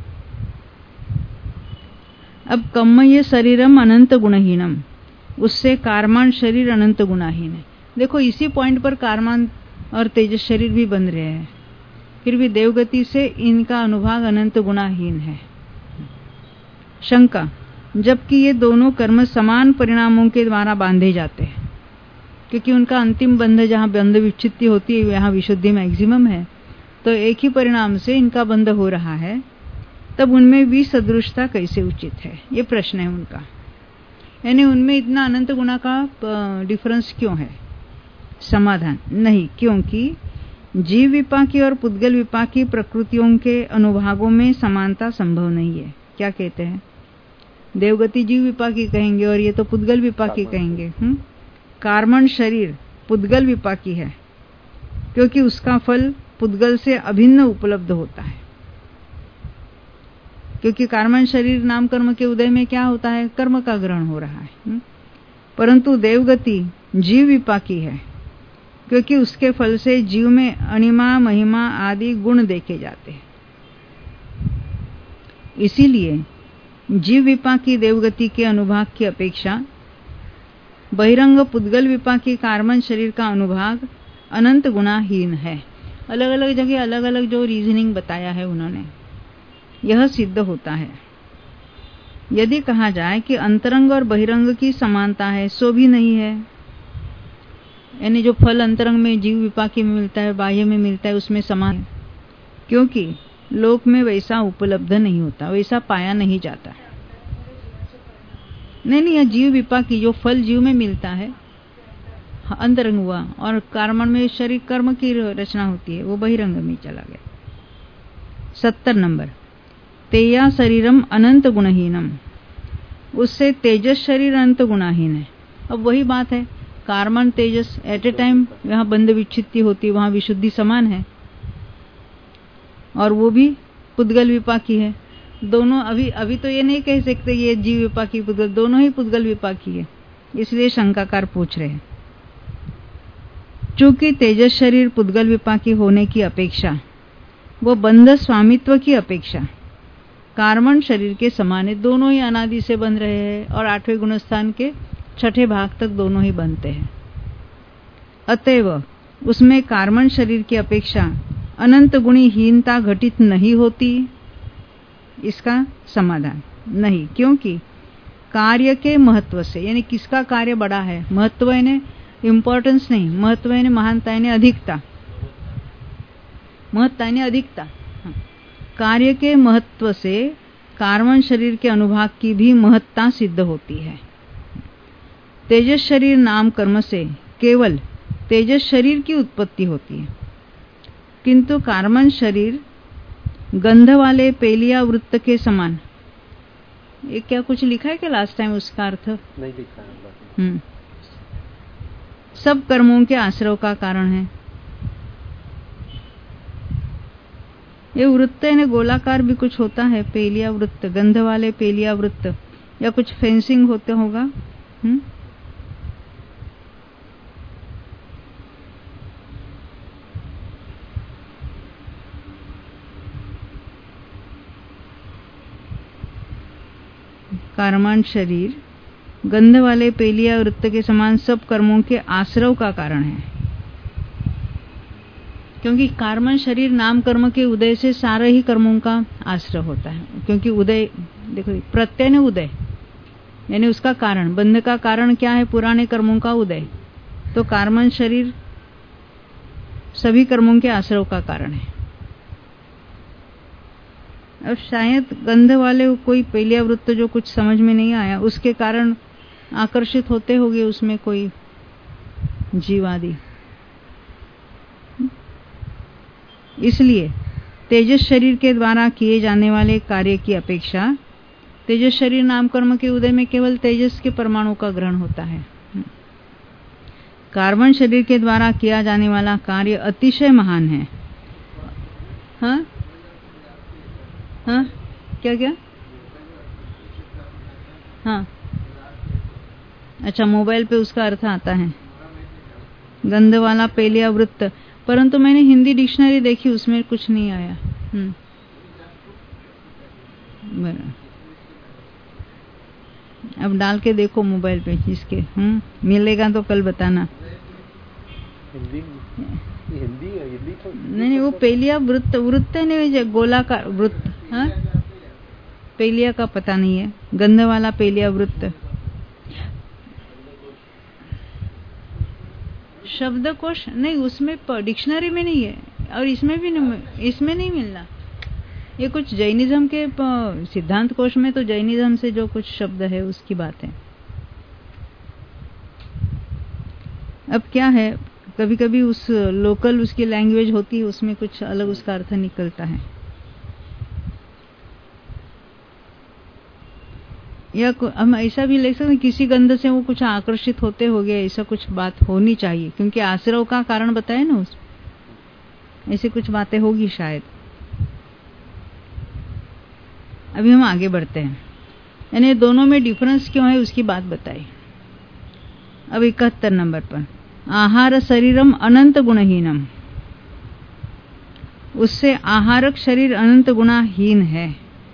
अब कम्मय शरीरम अनंत गुणहीनम, उससे कारमान शरीर अनंत गुणाहीन है। देखो इसी पॉइंट पर कारमान और तेजस शरीर भी बन रहे हैं, फिर भी देवगति से इनका अनुभाग अनंत गुणाहीन है। शंका, जबकि ये दोनों कर्म समान परिणामों के द्वारा बांधे जाते हैं, क्योंकि उनका अंतिम बंध जहाँ बंध विच्छित्ति होती है यहाँ विशुद्धि मैक्सिमम है, तो एक ही परिणाम से इनका बंध हो रहा है, तब उनमें विसदृशता कैसे उचित है, ये प्रश्न है उनका। यानी उनमें इतना अनंत गुणा का डिफरेंस क्यों है? समाधान, नहीं, क्योंकि जीव विपाकी और पुद्गल विपाकी प्रकृतियों के अनुभागों में समानता संभव नहीं है। क्या कहते हैं? देवगति जीव विपाकी कहेंगे और ये तो पुद्गल विपाकी कहेंगे। हम्म कार्मण शरीर पुद्गल विपाकी है, क्योंकि उसका फल पुद्गल से अभिन्न उपलब्ध होता है। क्योंकि कार्मण शरीर नाम कर्म के उदय में क्या होता है? कर्म का ग्रहण हो रहा है। हुँ? परंतु देवगति जीव विपाकी है, क्योंकि उसके फल से जीव में अणिमा महिमा आदि गुण देखे जाते हैं। इसीलिए जीव विपाकी देवगति के अनुभाग की अपेक्षा बहिरंग पुद्गल विपाकी कार्मण शरीर का अनुभाग अनंत गुणाहीन है। अलग अलग जगह अलग अलग जो रीजनिंग बताया है उन्होंने, यह सिद्ध होता है। यदि कहा जाए कि अंतरंग और बहिरंग की समानता है, सो भी नहीं है। यानी जो फल अंतरंग में जीव विपाकी में मिलता है, बाह्य में मिलता है, उसमें समान है, क्योंकि लोक में वैसा उपलब्ध नहीं होता, वैसा पाया नहीं जाता। नहीं नहीं, यह जीव विपाकी जो फल जीव में मिलता है अंतरंग हुआ, और कार्मण में शरीर कर्म की रचना होती है, वो बहिरंग में चला गया। सत्तर नंबर, तेया शरीरम अनंत गुणहीनम, उससे तेजस शरीर अनंत गुणाहीन है। अब वही बात है, कार्मण तेजस एट ए टाइम यहाँ बंध विच्छित्ति होती, वहां विशुद्धि समान है, और वो भी पुद्गल विपाकी है। दोनों अभी अभी तो ये नहीं कह सकते ये जीव विपाकी पुद्गल, दोनों ही पुद्गल विपाकी है। इसलिए शंकाकार पूछ रहे हैं, चूंकि तेजस शरीर पुद्गल विपाकी होने की अपेक्षा वो बंध स्वामित्व की अपेक्षा कार्मण शरीर के समान है। दोनों ही अनादि से बन रहे हैं और आठवें गुणस्थान के छठे भाग तक दोनों ही बनते हैं। अतएव उसमें कार्मण शरीर की अपेक्षा अनंत गुणी हीनता घटित नहीं होती। इसका समाधान, नहीं, क्योंकि कार्य के महत्व से, यानी किसका कार्य बड़ा है, महत्व यानी इंपॉर्टेंस नहीं, महत्व यानी महानता यानी अधिकता, महत्ता यानी अधिकता। कार्य के महत्व से कार्मण शरीर के अनुभाग की भी महत्ता सिद्ध होती है। तेजस शरीर नाम कर्म से केवल तेजस शरीर की उत्पत्ति होती है, किंतु कार्मण शरीर गंध वाले पेलिया वृत्त के समान। ये क्या कुछ लिखा है क्या लास्ट टाइम? उसका अर्थ नहीं लिखा है। हम्म सब कर्मों के आश्रव का कारण है। ये वृत्त यानी गोलाकार भी कुछ होता है, पेलिया वृत्त, गंध वाले पेलिया वृत्त, या कुछ फेंसिंग होते होगा। हम्म कार्मण शरीर गंध वाले पेलिया वृत्त के समान सब कर्मों के आश्रव का कारण है, क्योंकि कार्मण शरीर नाम कर्म के उदय से सारे ही कर्मों का आश्रय होता है। क्योंकि उदय, देखो प्रत्यय ने उदय यानी उसका कारण, बंध का कारण क्या है? पुराने कर्मों का उदय। तो कार्मण शरीर सभी कर्मों के आश्रय का कारण है। अब शायद गंध वाले कोई पेलिया वृत्त जो कुछ समझ में नहीं आया, उसके कारण आकर्षित होते होंगे उसमें कोई जीव आदि। इसलिए तेजस शरीर के द्वारा किए जाने वाले कार्य की अपेक्षा तेजस शरीर नाम कर्म के उदय में केवल तेजस के परमाणु का ग्रहण होता है। कार्बन शरीर के द्वारा किया जाने वाला कार्य अतिशय महान है। हाँ हाँ क्या क्या हाँ अच्छा, मोबाइल पे उसका अर्थ आता है। गंध वाला पेलिया वृत्त, परंतु मैंने हिंदी डिक्शनरी देखी, उसमें कुछ नहीं आया। हम्म अब डाल के देखो मोबाइल पे इसके, हम्म मिलेगा तो कल बताना। हिंदी हिंदी हिंदी तो नहीं नहीं, वो पेलिया वृत्त वृत्त नहीं, गोलाकार वृत्त। हाँ, पेलिया का पता नहीं है, गंध वाला पेलिया वृत्त। शब्दकोश नहीं, उसमें डिक्शनरी में नहीं है, और इसमें भी नहीं, इसमें नहीं मिलना। ये कुछ जैनिज्म के सिद्धांत कोश में, तो जैनिज्म से जो कुछ शब्द है उसकी बात है। अब क्या है, कभी कभी उस लोकल उसकी लैंग्वेज होती है, उसमें कुछ अलग उसका अर्थ निकलता है। या हम ऐसा भी ले सकते हैं, किसी गंध से वो कुछ आकर्षित होते हो गए, ऐसा कुछ बात होनी चाहिए, क्योंकि आश्रव का कारण बताया ना, उस ऐसी कुछ बातें होगी शायद। अभी हम आगे बढ़ते हैं, यानी दोनों में डिफरेंस क्यों है उसकी बात बताई। अब इकहत्तर नंबर पर, आहार शरीरम अनंत गुणहीनम, उससे आहारक शरीर अनंत गुणाहीन है।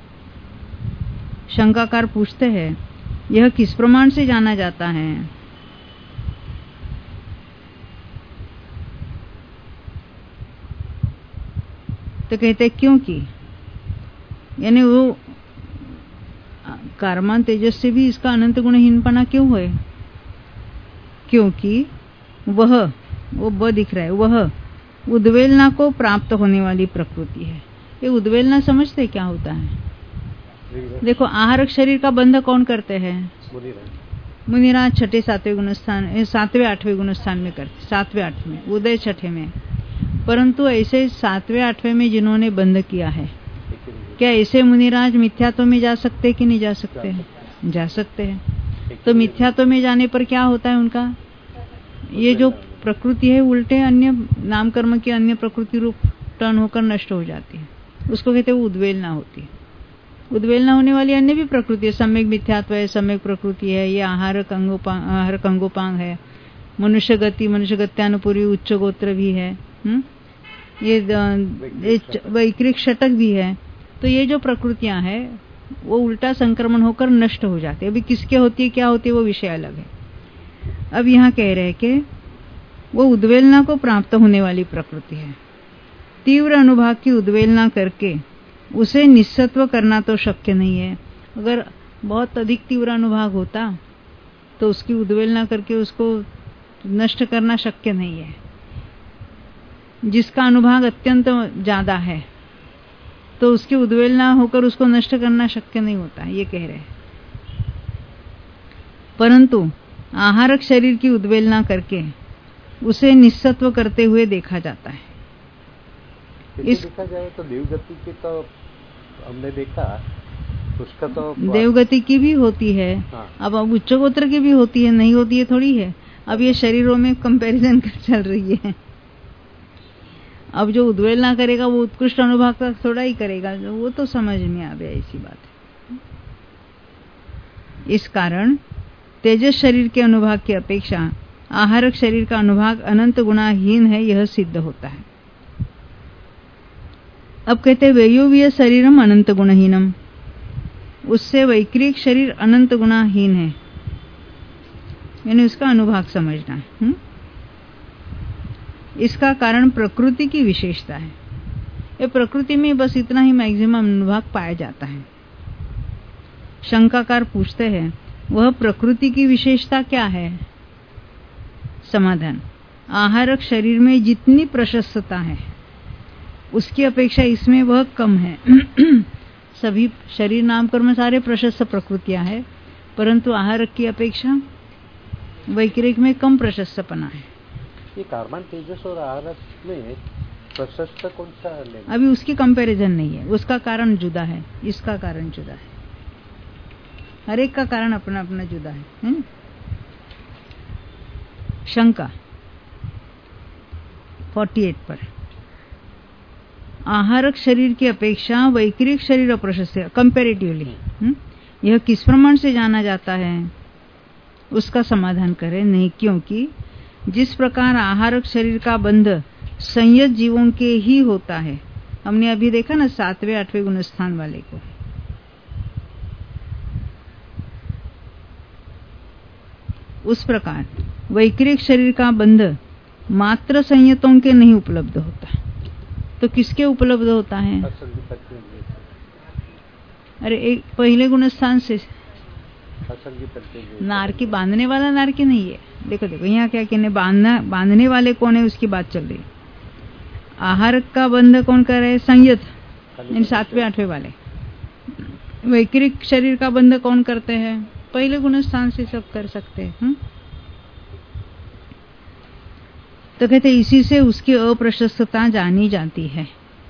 शंकाकार पूछते हैं, यह किस प्रमाण से जाना जाता है? तो कहते क्योंकि, यानी वो कारमान तेजस से भी इसका अनंत गुणहीनपना क्यों है? क्योंकि वह वो ब दिख रहा है, वह उद्वेलना को प्राप्त होने वाली प्रकृति है। ये उद्वेलना समझते क्या होता है? देखो, आहारक शरीर का बंध कौन करते हैं? मुनिराज छठे सातवें गुणस्थान, सातवें आठवें गुणस्थान में करते, सातवें आठवें, उदय छठे में। परंतु ऐसे सातवें आठवें में जिन्होंने बंध किया है, क्या ऐसे मुनिराज मिथ्यात्व में जा सकते कि नहीं जा सकते हैं? जा सकते हैं। तो मिथ्यात्व में जाने पर क्या होता है उनका? ये जो प्रकृति है उल्टे अन्य नाम कर्म की अन्य प्रकृति रूप टर्न होकर नष्ट हो जाती है, उसको कहते हैं उद्वेलना होती है। उद्वेलना होने वाली अन्य भी प्रकृति है, सम्यक मिथ्यात्व है, सम्यक प्रकृति है, ये आहारक अंगोपांग, आहारक अंगोपांग है, मनुष्य गति, मनुष्य गत्यानुपूर्वी उच्च गोत्र भी है, हुँ? ये वैक्रिक षटक भी है। तो ये जो प्रकृतियां हैं वो उल्टा संक्रमण होकर नष्ट हो जाती है। अभी किसके होती है, क्या होती है, वो विषय अलग है। अब यहाँ कह रहे हैं कि वो उद्वेलना को प्राप्त होने वाली प्रकृति है। तीव्र अनुभाग की उद्वेलना करके उसे निस्सत्व करना तो शक्य नहीं है। अगर बहुत अधिक तीव्र अनुभाग होता तो उसकी उद्वेलना करके उसको नष्ट करना शक्य नहीं है। जिसका अनुभाग अत्यंत ज्यादा है तो उसकी उद्वेलना होकर उसको नष्ट करना शक्य नहीं होता, ये कह रहे हैं। परंतु आहारक शरीर की उद्वेलना करके उसे निस्सत्व करते हुए देखा जाता है। इस देखा जाए तो देवगति की तो हमने देखा, उसका तो देवगति की भी होती है। हाँ। अब अब उच्च गोत्र की भी होती है, नहीं होती है थोड़ी है। अब ये शरीरों में कंपैरिजन कर चल रही है। अब जो उद्वेलना करेगा वो उत्कृष्ट अनुभव का थोड़ा ही करेगा, वो तो समझ में आ गया, ऐसी बात है। इस कारण तेजस शरीर के अनुभाग की अपेक्षा आहारक शरीर का अनुभाग अनंत गुणाहीन है, यह सिद्ध होता है। अब कहते हैं वैयोवीय शरीरम अनंत गुणहीनम, उससे वैक्रिक शरीर अनंत गुणाहीन है, यानी उसका अनुभाग समझना है। हुँ? इसका कारण प्रकृति की विशेषता है। ये प्रकृति में बस इतना ही मैक्सिमम अनुभाग पाया जाता है। शंकाकार पूछते हैं, वह प्रकृति की विशेषता क्या है? समाधान, आहारक शरीर में जितनी प्रशस्तता है उसकी अपेक्षा इसमें वह कम है। सभी शरीर नाम कर्म सारे प्रशस्त प्रकृतियां हैं, परंतु आहारक की अपेक्षा वैक्रिक में कम प्रशस्तपना है। ये कारमान तेजस और आहारक में प्रशस्त कौन सा है? अभी उसकी कंपैरिजन नहीं है, उसका कारण जुदा है, इसका कारण जुदा है। हर एक का कारण अपना अपना जुदा है, है? शंका अड़तालीस पर, आहारक शरीर की अपेक्षा वैक्रिक शरीर अप्रशस्त है कंपैरेटिवली, यह किस प्रमाण से जाना जाता है? उसका समाधान करें। नहीं, क्योंकि जिस प्रकार आहारक शरीर का बंध संयत जीवों के ही होता है, हमने अभी देखा ना सातवें आठवें गुणस्थान वाले को, उस प्रकार वैक्रिक शरीर का बंध मात्र संयतों के नहीं उपलब्ध होता, तो किसके उपलब्ध होता है? अरे एक पहले गुणस्थान से नारकी बांधने वाला नारकी नहीं है। देखो देखो यहाँ क्या कहने, बांधना बांधने वाले कौन है उसकी बात चल रही। आहार का बंध कौन कर रहे हैं? संयत, इन सातवें आठवें वाले। वैक्रिक शरीर का बंध कौन करते हैं? पहले गुणस्थान से सब कर सकते हैं। हुँ? तो कहते इसी से उसकी अप्रशस्तता जानी जाती है।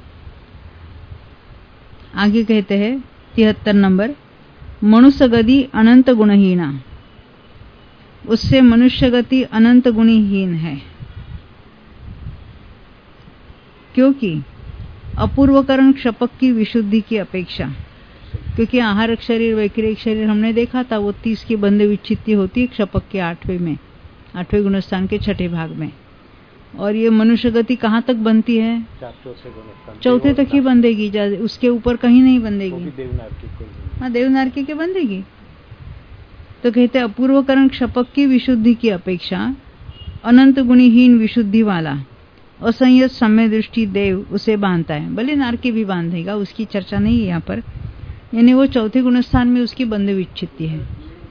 आगे कहते हैं तिहत्तर नंबर, मनुष्य गति अनंत गुणहीना, उससे मनुष्य गति अनंत गुणहीन है, क्योंकि अपूर्वकरण क्षपक की विशुद्धि की अपेक्षा, क्योंकि आहारक शरीर वैक्रिक शरीर हमने देखा था वो तीस की बंध विच्छित्ति होती है क्षपक के आठवें में, आठवें गुणस्थान के छठे भाग में, और ये मनुष्य गति कहाँ तक बनती है? चौथे तक ही बंधेगी, उसके ऊपर कहीं नहीं बंधेगी। हाँ देवनारकी के बंधेगी। तो कहते अपूर्वकरण क्षपक की विशुद्धि की अपेक्षा अनंत गुणहीन विशुद्धि वाला असंयत सम्य दृष्टि देव उसे बांधता है। भले नारकी भी बांधेगा, उसकी चर्चा नहीं है यहाँ पर, यानी वो चौथे गुणस्थान में उसकी बंध विच्छित्ति है।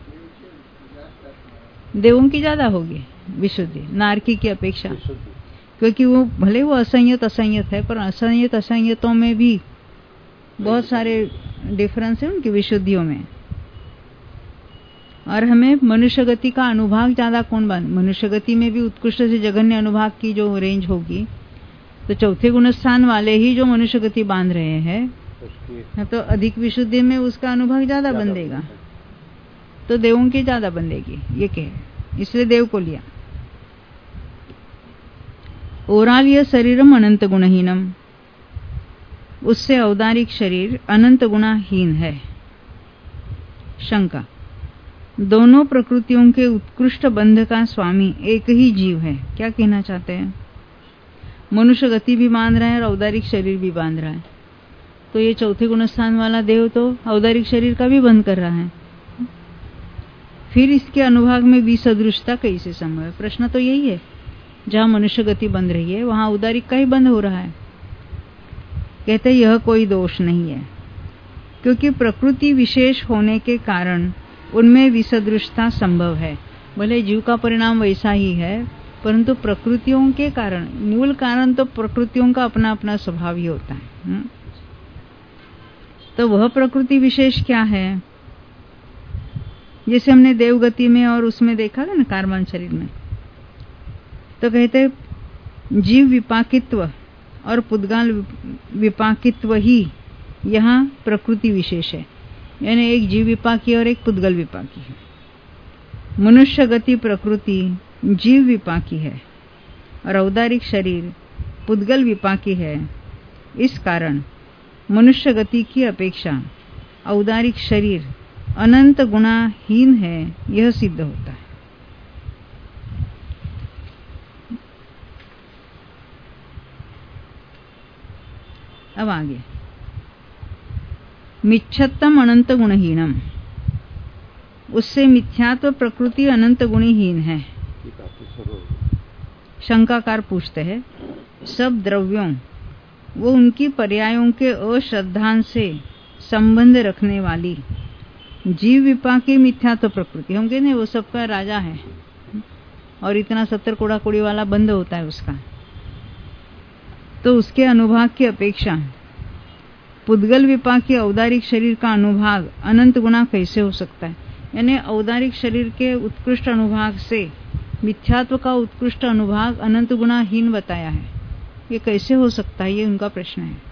देवों की ज्यादा होगी विशुद्धि नारकी की अपेक्षा, क्योंकि वो भले वो असंयत असंयत है, पर असंयत असंयतों में भी बहुत सारे डिफरेंस है उनकी विशुद्धियों में। और हमें मनुष्य गति का अनुभाग ज्यादा कौन बांध, मनुष्य गति में भी उत्कृष्ट से जघन्य अनुभाग की जो रेंज होगी, तो चौथे गुणस्थान वाले ही जो मनुष्य गति बांध रहे हैं, तो अधिक विशुद्धि में उसका अनुभाग ज्यादा बंधेगा, तो देवों की ज्यादा बंधेगी, ये कहे, इसलिए देव को लिया। ओरालिय शरीरम अनंत गुणहीनम, उससे औदारिक शरीर अनंत गुणाहीन है। शंका, दोनों प्रकृतियों के उत्कृष्ट बंध का स्वामी एक ही जीव है, क्या कहना चाहते हैं? मनुष्य गति भी बांध रहा है और औदारिक शरीर भी बांध रहा है, तो ये चौथे गुणस्थान वाला देव तो औदारिक शरीर का भी बंध कर रहा है, फिर इसके अनुभाग में विसदृशता कैसे संभव है? प्रश्न तो यही है, जहां मनुष्य गति बंध रही है वहां औदारिक का ही बंध हो रहा है। कहते यह कोई दोष नहीं है, क्योंकि प्रकृति विशेष होने के कारण उनमें विसदृशता संभव है। भले जीव का परिणाम वैसा ही है, परंतु प्रकृतियों के कारण, मूल कारण तो प्रकृतियों का अपना अपना स्वभाव ही होता है। हुँ? तो वह प्रकृति विशेष क्या है? जैसे हमने देवगति में और उसमें देखा था ना कार्बन शरीर में, तो कहते जीव विपाकित्व और पुद्गल विपाकित्व ही यहाँ प्रकृति विशेष है, यानी एक जीव विपाकी और एक पुद्गल विपाकी है। मनुष्य गति प्रकृति जीव विपाकी है और औदारिक शरीर पुद्गल विपाकी है। इस कारण मनुष्य गति की अपेक्षा औदारिक शरीर अनंत गुणाहीन है, यह सिद्ध होता है। अब आगे मिथ्यत्वम अनंत गुणहीनम, उससे मिथ्यात्व प्रकृति अनंत गुणहीन है। शंकाकार पूछते हैं, सब द्रव्यों वो उनकी पर्यायों के अश्रद्धान से संबंध रखने वाली जीव विपाकी मिथ्यात्व प्रकृति होंगे ने, वो सबका राजा है और इतना सत्तर कोड़ा कोड़ी वाला बंद होता है उसका, तो उसके अनुभाग की अपेक्षा पुद्गल विपाकी औदारिक शरीर का अनुभाग अनंत गुना कैसे हो सकता है? यानी औदारिक शरीर के उत्कृष्ट अनुभाग से मिथ्यात्व का उत्कृष्ट अनुभाग अनंत गुणाहीन बताया है, ये कैसे हो सकता है? ये उनका प्रश्न है।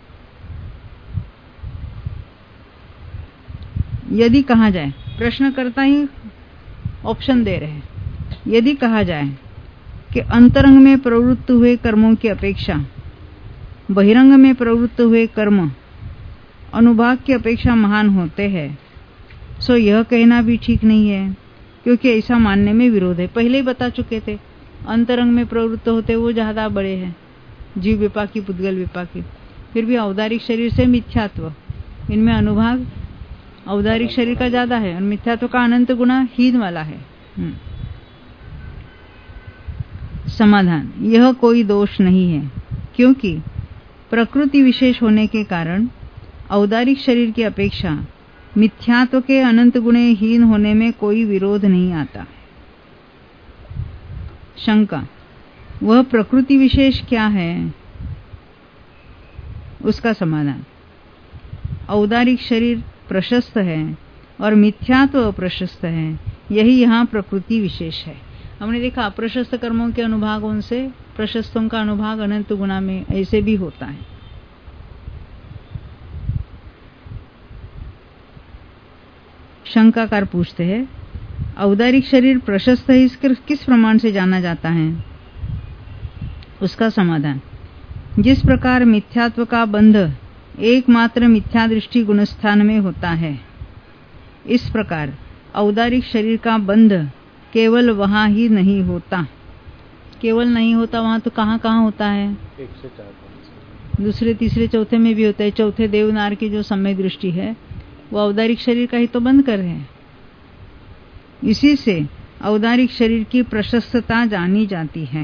यदि कहा जाए, प्रश्नकर्ता ही ऑप्शन दे रहे हैं, यदि कहा जाए कि अंतरंग में प्रवृत्त हुए कर्मों की अपेक्षा बहिरंग में प्रवृत्त हुए कर्म अनुभाग की अपेक्षा महान होते हैं, सो यह कहना भी ठीक नहीं है, क्योंकि ऐसा मानने में विरोध है। पहले ही बता चुके थे अंतरंग में प्रवृत्त होते वो ज्यादा बड़े हैं, जीव विपाकी पुद्गल विपाकी। फिर भी औदारिक शरीर से मिथ्यात्व, इनमें अनुभाग औदारिक शरीर का ज्यादा है और मिथ्यात्व का अनंत गुना हीन वाला है। समाधान, यह कोई दोष नहीं है, क्योंकि प्रकृति विशेष होने के कारण औदारिक शरीर की अपेक्षा मिथ्यात्व के अनंत गुणे हीन होने में कोई विरोध नहीं आता। शंका, वह प्रकृति विशेष क्या है? उसका समाधान, औदारिक शरीर प्रशस्त है और मिथ्यात्व अप्रशस्त है, यही यहाँ प्रकृति विशेष है। हमने देखा अप्रशस्त कर्मों के अनुभागों से प्रशस्तों का अनुभाग अनंत गुना में ऐसे भी होता है। शंकाकार पूछते हैं, औदारिक शरीर प्रशस्त है, इसके किस प्रमाण से जाना जाता है? उसका समाधान, जिस प्रकार मिथ्यात्व का बंध एकमात्र मिथ्या दृष्टि गुणस्थान में होता है, इस प्रकार औदारिक शरीर का बंध केवल वहां ही नहीं होता। केवल नहीं होता वहां तो कहां कहां होता है? एक से चार, दूसरे तीसरे चौथे में भी होता है। चौथे देवनार की जो सम्यक दृष्टि है वो औदारिक शरीर का ही तो बंद कर रहे हैं। इसी से औदारिक शरीर की प्रशस्तता जानी जाती है।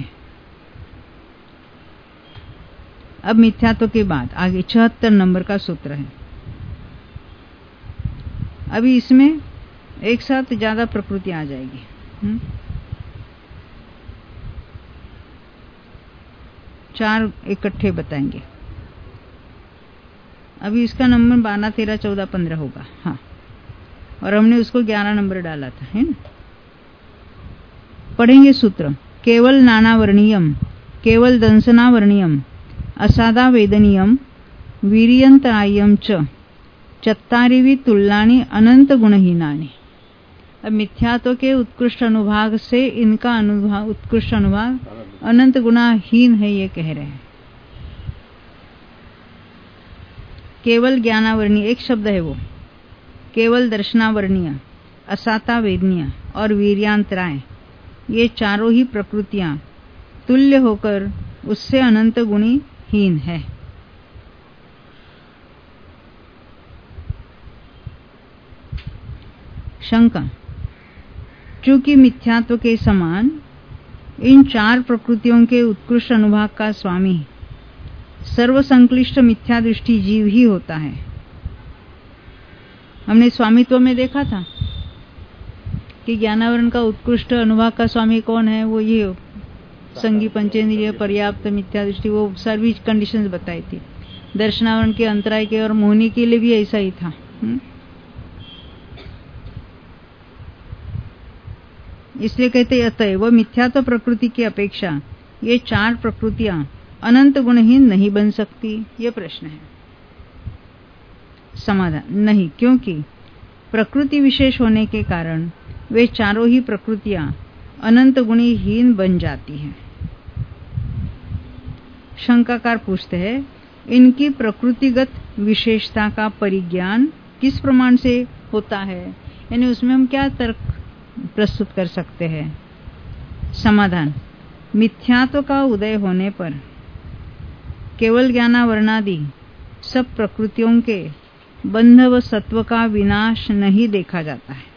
अब मिथ्यात्व के बाद आगे छिहत्तर नंबर का सूत्र है। अभी इसमें एक साथ ज्यादा प्रकृति आ जाएगी। हुँ? चार इकट्ठे बताएंगे। अभी इसका नंबर बारह तेरह चौदह पंद्रह होगा। हाँ, और हमने उसको ग्यारह नंबर डाला था, है ना? पढ़ेंगे सूत्र। केवल नानावर्णीयम, केवल दंसनावर्णीयम, असादा वेदनीयम, वीर्यंतरायम च चत्तारिवि तुल्लानि अनंत गुणहीनानि। अब मिथ्यात्व के उत्कृष्ट अनुभाग से इनका अनुभाग उत्कृष्ट अनुभाग अनंत गुणाहीन है, ये कह रहे हैं। केवल ज्ञानावर्णीय एक शब्द है वो, केवल दर्शनावर्णीय, असाता वेदनीय और वीर्यांतराय, ये चारों ही प्रकृतियां तुल्य होकर उससे अनंत गुणी हीन है। शंका, चूंकि मिथ्यात्व के समान इन चार प्रकृतियों के उत्कृष्ट अनुभाग का स्वामी सर्वसंक्लिष्ट मिथ्या दृष्टि जीव ही होता है। हमने स्वामित्व में देखा था कि ज्ञानावरण का उत्कृष्ट अनुभाग का स्वामी कौन है? वो ये संगी पंचेंद्रिय पर्याप्त मिथ्या दृष्टि, वो सर्विस कंडीशंस बताई थी। दर्शनावरण के, अंतराय के और मोहिनी के लिए भी ऐसा ही था। हुँ? इसलिए कहते अतएव मिथ्यात्व प्रकृति की अपेक्षा ये चार प्रकृतियां अनंत गुणहीन नहीं बन सकती। ये प्रश्न है। समाधान, नहीं, क्योंकि प्रकृति विशेष होने के कारण वे चारों ही प्रकृतियां अनंत गुणहीन बन जाती हैं। शंकाकार पूछते हैं, इनकी प्रकृतिगत विशेषता का परिज्ञान किस प्रमाण से होता है? यानी उसमें हम क्या तर्क प्रस्तुत कर सकते हैं? समाधान, मिथ्यात्व का उदय होने पर केवल ज्ञानावरणादि सब प्रकृतियों के बंध व सत्व का विनाश नहीं देखा जाता है।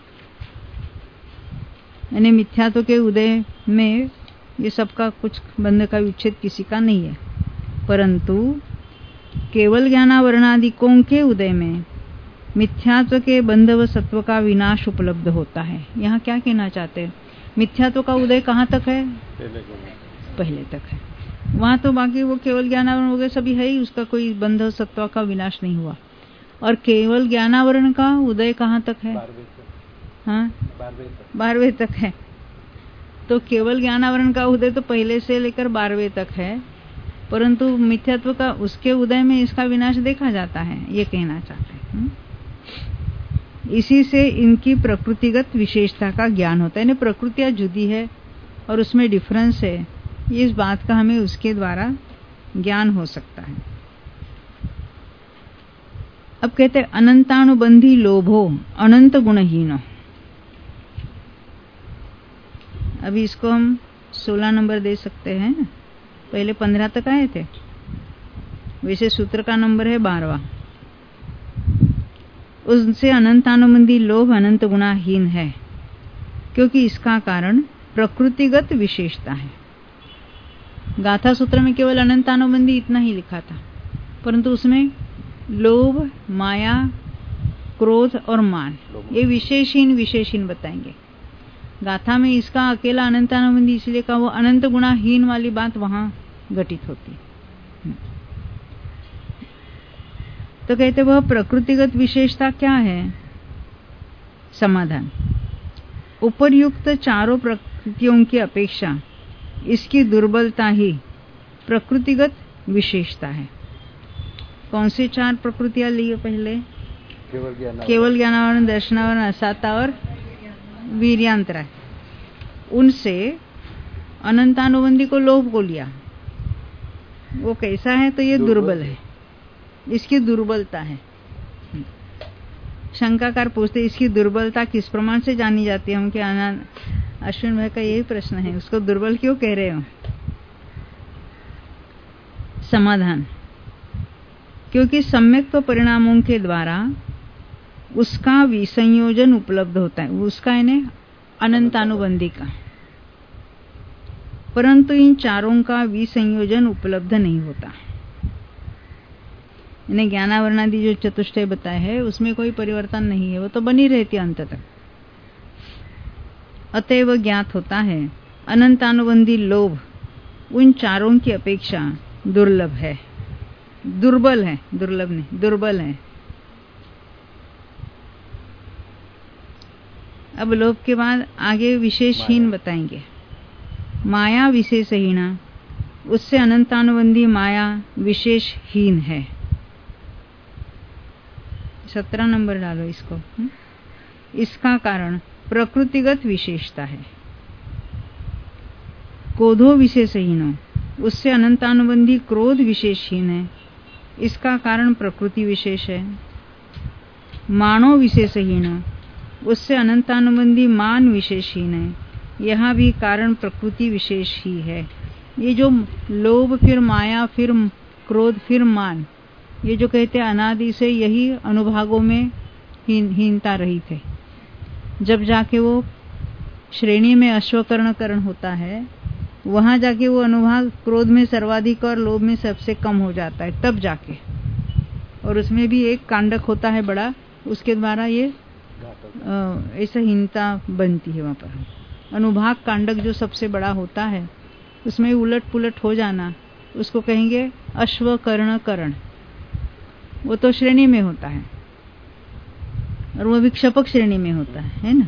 यानी मिथ्यात्व के उदय में ये सबका कुछ बंध का विच्छेद किसी का नहीं है, परंतु केवल ज्ञानावरणादिकों के उदय में मिथ्यात्व के बंध व सत्व का विनाश उपलब्ध होता है। यहाँ क्या कहना चाहते हैं? मिथ्यात्व का उदय कहाँ तक है? पहले तक है। वहां तो बाकी वो केवल ज्ञानावरण वगैरह सभी है ही, उसका कोई बंध सत्व का विनाश नहीं हुआ। और केवल ज्ञानावरण का उदय कहाँ तक है? हाँ, बारहवें तक है। तो केवल ज्ञानावरण का उदय तो पहले से लेकर बारहवें तक है, परंतु मिथ्यात्व का उसके उदय में इसका विनाश देखा जाता है, ये कहना चाहते हैं। इसी से इनकी प्रकृतिगत विशेषता का ज्ञान होता है। यानी प्रकृतियां जुदी है और उसमें डिफरेंस है, इस बात का हमें उसके द्वारा ज्ञान हो सकता है। अब कहते हैं अनंतानुबंधी लोभो अनंत गुणहीनो। अभी इसको हम सोलह नंबर दे सकते हैं ना, पहले पंद्रह तक आए थे, वैसे सूत्र का नंबर है बारहवां। उससे अनंतानुबंधी लोभ अनंत गुणाहीन है, क्योंकि इसका कारण प्रकृतिगत विशेषता है। गाथा सूत्र में केवल अनंतानुबंधी इतना ही लिखा था, परंतु उसमें लोभ, माया, क्रोध और मान ये विशेषहीन विशेषहीन बताएंगे। गाथा में इसका अकेला अनंतानुबंधी इसलिए का वो अनंत गुणाहीन वाली बात वहां घटित होती। तो कहते वह प्रकृतिगत विशेषता क्या है? समाधान, उपर्युक्त चारों प्रकृतियों की अपेक्षा इसकी दुर्बलता ही प्रकृतिगत विशेषता है। कौन सी चार प्रकृतियां ली पहले? केवल ज्ञानावरण, केवल ज्ञानावरण, दर्शनावरण, असाता और वीर्यांतरा। उनसे अनंतानुबंधी को लोभ को लिया, वो कैसा है? तो ये दुर्बल है, इसकी दुर्बलता है। शंकाकार पूछते इसकी दुर्बलता किस प्रमाण से जानी जाती है? हम क्या अश्विन भाई का यही प्रश्न है, उसको दुर्बल क्यों कह रहे हो? समाधान, क्योंकि सम्यक तो परिणामों के द्वारा उसका विसंयोजन उपलब्ध होता है, उसका यानी अनंतानुबंधी का, परंतु इन चारों का विसंयोजन उपलब्ध नहीं होता। इन्हें ज्ञानावरणादि जो चतुष्टय बताया है उसमें कोई परिवर्तन नहीं है, वो तो बनी रहती है अंत तक। अतएव ज्ञात होता है अनंतानुबंधी लोभ उन चारों की अपेक्षा दुर्लभ है, दुर्बल है, दुर्लभ नहीं दुर्बल है। अब लोभ के बाद आगे विशेषहीन बताएंगे। माया विशेषहीना, उससे अनंतानुबंधी माया विशेषहीन है। सत्रह नंबर डालो इसको। हुँ? इसका कारण प्रकृतिगत विशेषता है। क्रोधो विशेषहीनो, उससे अनंतानुबंधी क्रोध विशेषहीन है, इसका कारण प्रकृति विशेष है। मानो विशेषहीनो, उससे अनंतानुबंधी मान विशेषहीन है, यह भी कारण प्रकृति विशेष ही है। ये जो लोभ फिर माया फिर क्रोध फिर मान, ये जो कहते हैं अनादि से यही अनुभागों में हीन, हीनता रही थे। जब जाके वो श्रेणी में अश्वकर्ण करण होता है, वहां जाके वो अनुभाग क्रोध में सर्वाधिक और लोभ में सबसे कम हो जाता है, तब जाके, और उसमें भी एक कांडक होता है बड़ा, उसके द्वारा ये ऐसा हीनता बनती है। वहां पर अनुभाग कांडक जो सबसे बड़ा होता है, उसमें उलट पुलट हो जाना, उसको कहेंगे अश्वकर्ण करण। वो तो श्रेणी में होता है और वो विक्षेपक श्रेणी में होता है, है ना।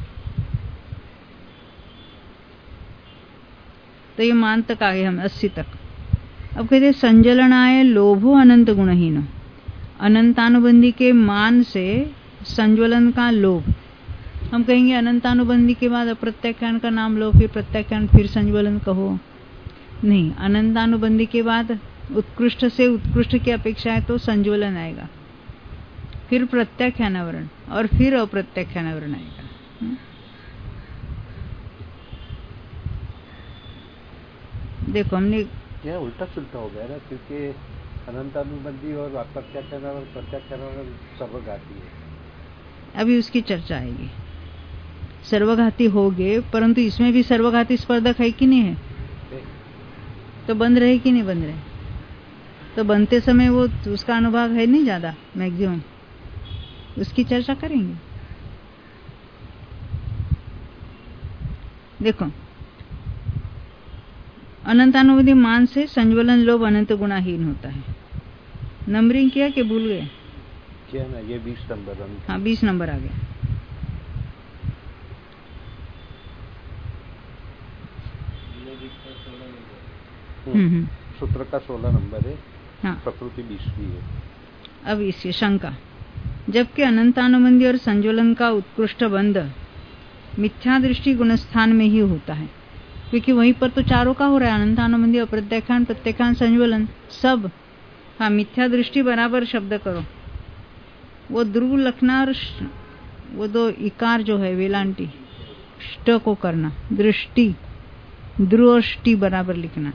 तो ये मान तक आ गए हम, अस्सी तक। अब कहते संजलनाय लोभो अनंत गुणहीनो, अनंतानुबंधी के मान से संज्वलन का लोभ। हम कहेंगे अनंतानुबंधी के बाद अप्रत्याख्यान का नाम लो, फिर प्रत्याख्यान, फिर संज्वलन कहो। नहीं, अनंतानुबंधी के बाद उत्कृष्ट से उत्कृष्ट की अपेक्षा है तो संज्वलन आएगा, फिर प्रत्याख्यानावरण और फिर अप्रत्याख्यानावरण आएगा। देखो हमने यह उल्टा सुल्टा हो गया ना, क्योंकि अनंतानुबंधी और अप्रत्याख्यानावरण प्रत्याख्यानावरण सर्वघाती है। अभी उसकी चर्चा आएगी। सर्वघाती हो गए, परंतु इसमें भी सर्वघाती स्पर्धक है कि नहीं है? तो बंद रहे कि नहीं बंद रहे? तो बनते समय वो उसका अनुभाग है नहीं ज्यादा, मैक्सिमम, उसकी चर्चा करेंगे। देखो, अनंतानुबंधी मान से संज्वलन लोभ अनंत गुणाहीन होता है। नंबरिंग किया कि भूल गए? क्या ना, ये बीस नंबर। हाँ, बीस नंबर आ गया। हम्म सूत्र का सोलह नंबर है। हाँ, प्रकृति बीसवीं है। अब इसकी शंका, जबकि अनंतानुबंधी और संज्वलन का उत्कृष्ट बंध मिथ्या दृष्टि गुणस्थान में ही होता है, क्योंकि वहीं पर तो चारों का हो रहा है, अनंतानुबंधी, अप्रत्याख्यान, प्रत्याख्यान, संज्वलन सब। हाँ, मिथ्या दृष्टि बराबर शब्द करो। वो ध्रुव लखना और वो दो इकार जो है वेलांटी ष्ट को करना, दृष्टि ध्रुव और ष्टी बराबर लिखना।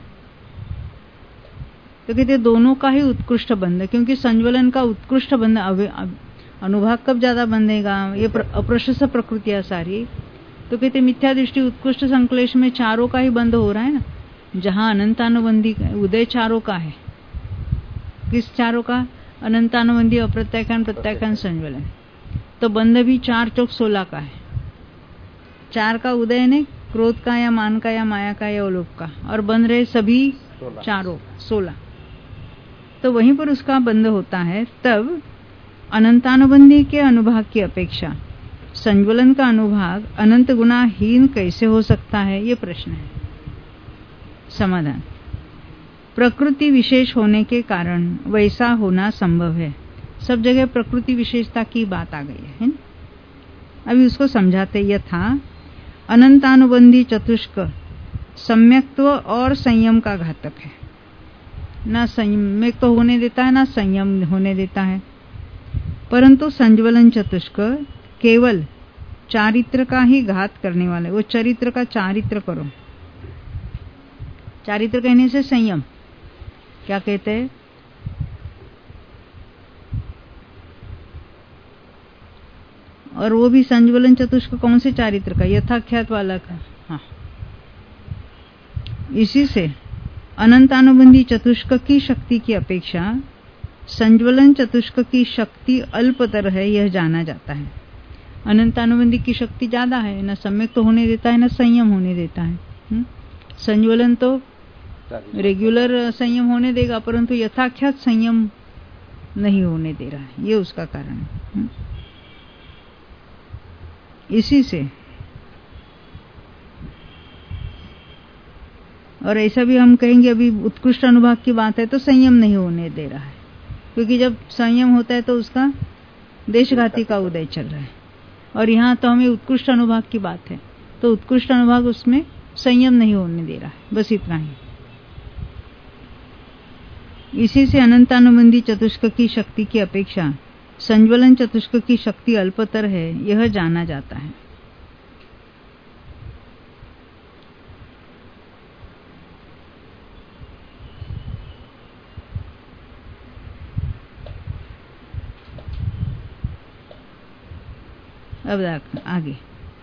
तो कहते दोनों का ही उत्कृष्ट बंध, क्योंकि संज्वलन का उत्कृष्ट बंध अनुभाग कब ज्यादा बंधेगा, ये अप्रशस्त प्रकृतियां सारी। तो कहते मिथ्या दृष्टि उत्कृष्ट संकलेश में चारों का ही बंध हो रहा है ना, जहां अनंतानुबंधी उदय चारों का है। किस चारों का? अनंतानुबंधी, अप्रत्याख्यान, प्रत्याख्यान, संज्वलन। तो बंध भी चार चौक सोलह का है। चार का उदय ने क्रोध का या मान का या माया का या लोभ का, और बंध रहे सभी चारों सोलह। तो वहीं पर उसका बंध होता है। तब अनंतानुबंधी के अनुभाग की अपेक्षा संज्वलन का अनुभाग अनंत गुणाहीन कैसे हो सकता है, ये प्रश्न है। समाधान, प्रकृति विशेष होने के कारण वैसा होना संभव है। सब जगह प्रकृति विशेषता की बात आ गई है, है? अभी उसको समझाते। यथा अनंतानुबंधी चतुष्क सम्यक्त्व और संयम का घातक है। ना सम्यक तो होने देता है, ना संयम होने देता है। परंतु संज्वलन चतुष्क केवल चारित्र का ही घात करने वाले। वो चरित्र का चारित्र करो। चारित्र कहने से संयम, क्या कहते हैं? और वो भी संज्वलन चतुष्क कौन से चारित्र का? यथाख्यात वाला का। हाँ, इसी से अनंतानुबंधी चतुष्क की शक्ति की अपेक्षा संज्वलन चतुष्क की शक्ति अल्पतर है, यह जाना जाता है। अनंतानुबंधी की शक्ति ज्यादा है, न सम्यक तो होने देता है, न संयम होने देता है। हुँ? संज्वलन तो रेगुलर संयम होने देगा, परंतु यथाख्यात संयम नहीं होने दे रहा है, ये उसका कारण है। इसी से और ऐसा भी हम कहेंगे, अभी उत्कृष्ट अनुभाग की बात है तो संयम नहीं होने दे रहा है, क्योंकि जब संयम होता है तो उसका देशघाती का उदय चल रहा है। और यहाँ तो हमें उत्कृष्ट अनुभाग की बात है, तो उत्कृष्ट अनुभाग उसमें संयम नहीं होने दे रहा है, बस इतना ही। इसी से अनंतानुबंधी चतुष्क की शक्ति की अपेक्षा संज्वलन चतुष्क की शक्ति अल्पतर है, यह जाना जाता है। अब आगे,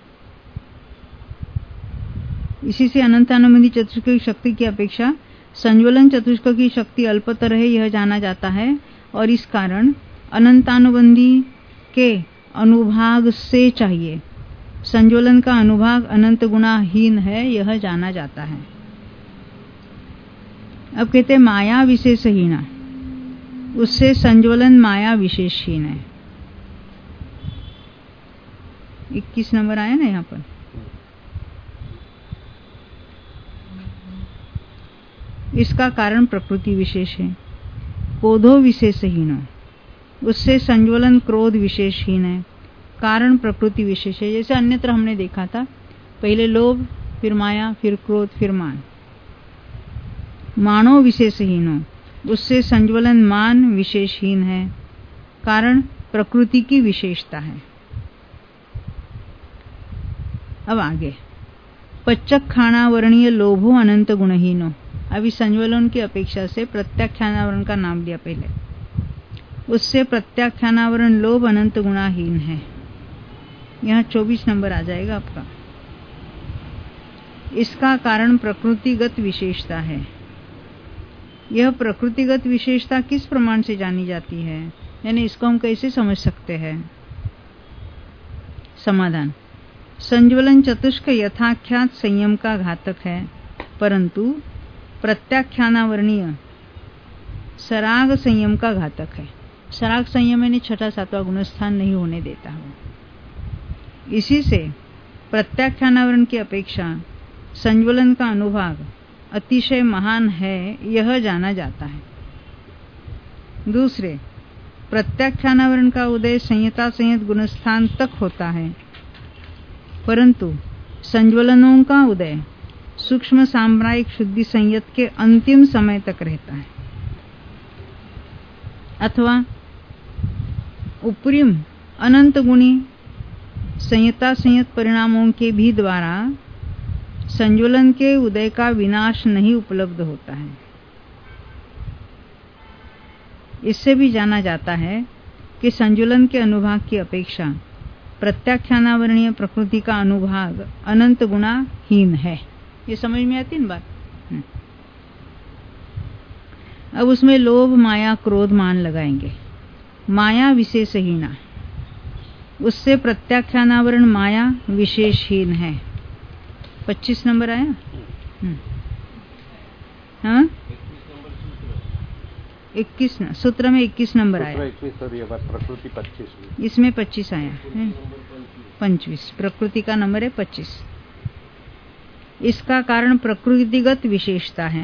इसी से अनंतानुबंधी चतुष्क की शक्ति की अपेक्षा संज्वलन चतुष्क की शक्ति अल्पतर है, यह जाना जाता है। और इस कारण अनंतानुबंधी के अनुभाग से चाहिए संज्वलन का अनुभाग अनंत गुणाहीन है, यह जाना जाता है। अब कहते माया विशेषहीना, उससे संज्वलन माया विशेषहीन है। इक्कीस नंबर आया ना यहाँ पर। इसका कारण प्रकृति विशेष है। क्रोधो विशेषहीन, उससे संज्वलन क्रोध विशेषहीन है, कारण प्रकृति विशेष है। जैसे अन्यत्र हमने देखा था, पहले लोभ, फिर माया, फिर क्रोध, फिर मान। मानो विशेषहीनो, उससे संज्वलन मान विशेषहीन है, कारण प्रकृति की विशेषता है। अब आगे, पच्चखानावरणीय लोभो अनंत गुणहीनो। अभी संज्वलन की अपेक्षा से प्रत्याख्यानावरण का नाम लिया पहले, उससे प्रत्याख्यानावरण लोभ अनंत गुणाहीन है। यहाँ चौबीस नंबर आ जाएगा आपका। इसका कारण प्रकृतिगत विशेषता है। यह प्रकृतिगत विशेषता किस प्रमाण से जानी जाती है, यानी इसको हम कैसे समझ सकते हैं? समाधान, संज्वलन चतुष्क यथाख्यात संयम का घातक है, परंतु प्रत्याख्यानावरणीय सराग संयम का घातक है। सराग संयम यानी छठा सातवां गुणस्थान नहीं होने देता है। इसी से प्रत्याख्यानावरण की अपेक्षा संज्वलन का अनुभाग अतिशय महान है, यह जाना जाता है। दूसरे, प्रत्याख्यानावरण का उदय संयता संयत गुणस्थान तक होता है, परंतु संज्वलनों का उदय सूक्ष्म साम्रायिक शुद्धि संयत के अंतिम समय तक रहता है। अथवा उपरिम अनंत गुणी संयता संयत परिणामों के भी द्वारा संज्वलन के उदय का विनाश नहीं उपलब्ध होता है। इससे भी जाना जाता है कि संज्वलन के अनुभाग की अपेक्षा प्रत्याख्यानावरणीय प्रकृति का अनुभाग अनंत गुणा हीन है। ये समझ में आती ना बात? अब उसमें लोभ, माया, क्रोध, मान लगाएंगे। माया विशेषहीना, उससे प्रत्याख्यानावरण माया विशेषहीन है। पच्चीस नंबर आया। हाँ, इक्कीस न, सूत्र में इक्कीस नंबर आया, प्रकृति पच्चीस, इसमें पच्चीस आया है। पंचवीस प्रकृति का नंबर है पच्चीस। इसका कारण प्रकृतिगत विशेषता है।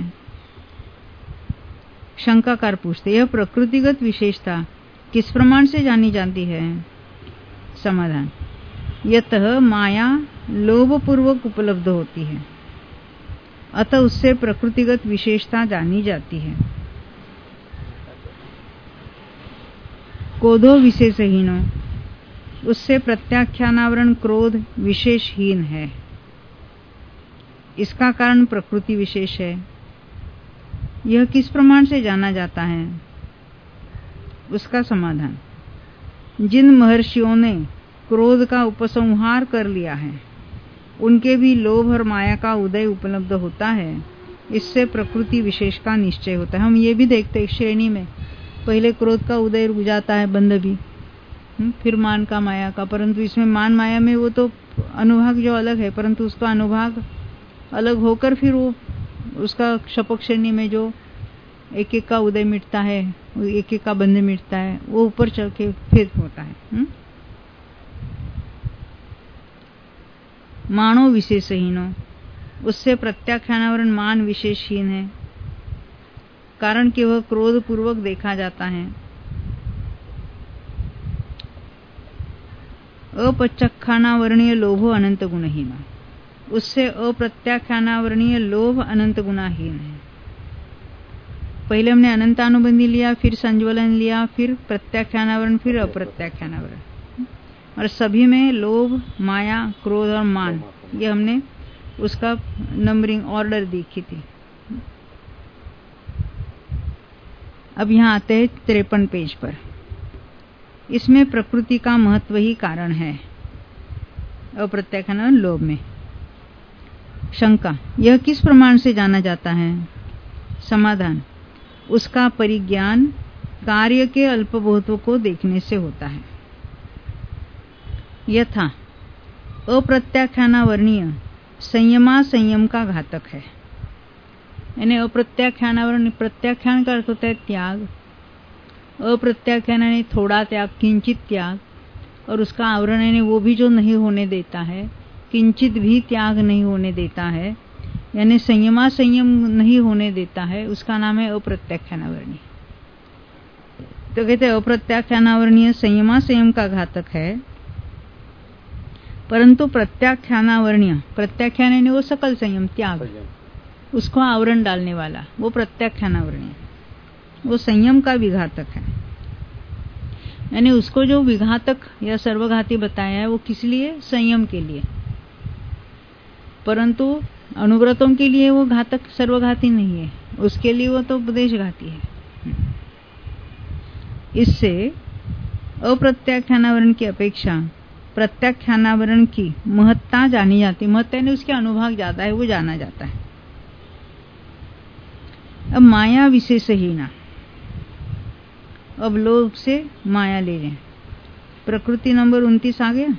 शंकाकार पूछते, यह प्रकृतिगत विशेषता किस प्रमाण से जानी जाती है? समाधान, यतः माया लोभपूर्वक उपलब्ध होती है, अतः उससे प्रकृतिगत विशेषता जानी जाती है। क्रोधो विशेषहीनो, उससे प्रत्याख्यानावरण क्रोध विशेषहीन है। इसका कारण प्रकृति विशेष है। यह किस प्रमाण से जाना जाता है? उसका समाधान, जिन महर्षियों ने क्रोध का उपसंहार कर लिया है, उनके भी लोभ और माया का उदय उपलब्ध होता है। इससे प्रकृति विशेष का निश्चय होता है। हम ये भी देखते हैं श्रेणी में, पहले क्रोध का उदय रुक जाता है, बंध भी, फिर मान का, माया का। परंतु इसमें मान माया में वो तो अनुभाग जो अलग है, परंतु उसका अनुभाग अलग होकर फिर वो उसका शपक श्रेणी में जो एक एक का उदय मिटता है, एक एक का बंध मिटता है, वो ऊपर चढ़ के फिर होता है। हुँ? मानो विशेषहीनो, उससे प्रत्याख्यानावरण मान विशेषहीन है, कारण कि वह क्रोध पूर्वक देखा जाता है। अपचख्यानावरणीय लोभो अनंत गुणहीन, उससे अप्रत्याख्यानावरणीय लोभ अनंत गुणाहीन है। पहले हमने अनंतानुबंधी लिया, फिर संज्वलन लिया, फिर प्रत्याख्यानावरण, फिर अप्रत्याख्यानावरण, और सभी में लोभ, माया, क्रोध और मान, ये हमने उसका नंबरिंग ऑर्डर देखी थी। अब यहाँ आते हैं तिरपन पेज पर। इसमें प्रकृति का महत्व ही कारण है अप्रत्याख्यानावरण लोभ में। शंका, यह किस प्रमाण से जाना जाता है? समाधान, उसका परिज्ञान कार्य के अल्पबोधत्व को देखने से होता है। यथा अप्रत्याख्यानावरणीय संयमा संयम का घातक है। यानी अप्रत्याख्यानावरण, प्रत्याख्यान का अर्थ होता है त्याग, अप्रत्याख्यान यानी थोड़ा त्याग, किंचित त्याग, और उसका आवरण यानी वो भी जो नहीं होने देता है, किंचित भी त्याग नहीं होने देता है, यानी संयमा संयम नहीं होने देता है, उसका नाम है अप्रत्याख्यानावरणीय। तो कहते हैं अप्रत्याख्यानावरणीय संयमा संयम का घातक है, परंतु प्रत्याख्यानावरणीय, प्रत्याख्यान यानी वो सकल संयम, त्याग, उसको आवरण डालने वाला, वो प्रत्याख्यानावरणीय, वो संयम का विघातक है। यानी उसको जो विघातक या सर्वघाती बताया है वो किस लिए? संयम के लिए, परंतु अनुव्रतों के लिए वो घातक सर्वघाती नहीं है, उसके लिए वो तो उपदेशघाती है। इससे अप्रत्याख्यानावरण की अपेक्षा प्रत्याख्यानावरण की महत्ता जानी जाती। महत्ता यानी उसके अनुभाग ज्यादा है, वो जाना जाता है। अब माया विशेषहीना, अब लोभ से माया ले लें। प्रकृति नंबर उनतीस आ गया।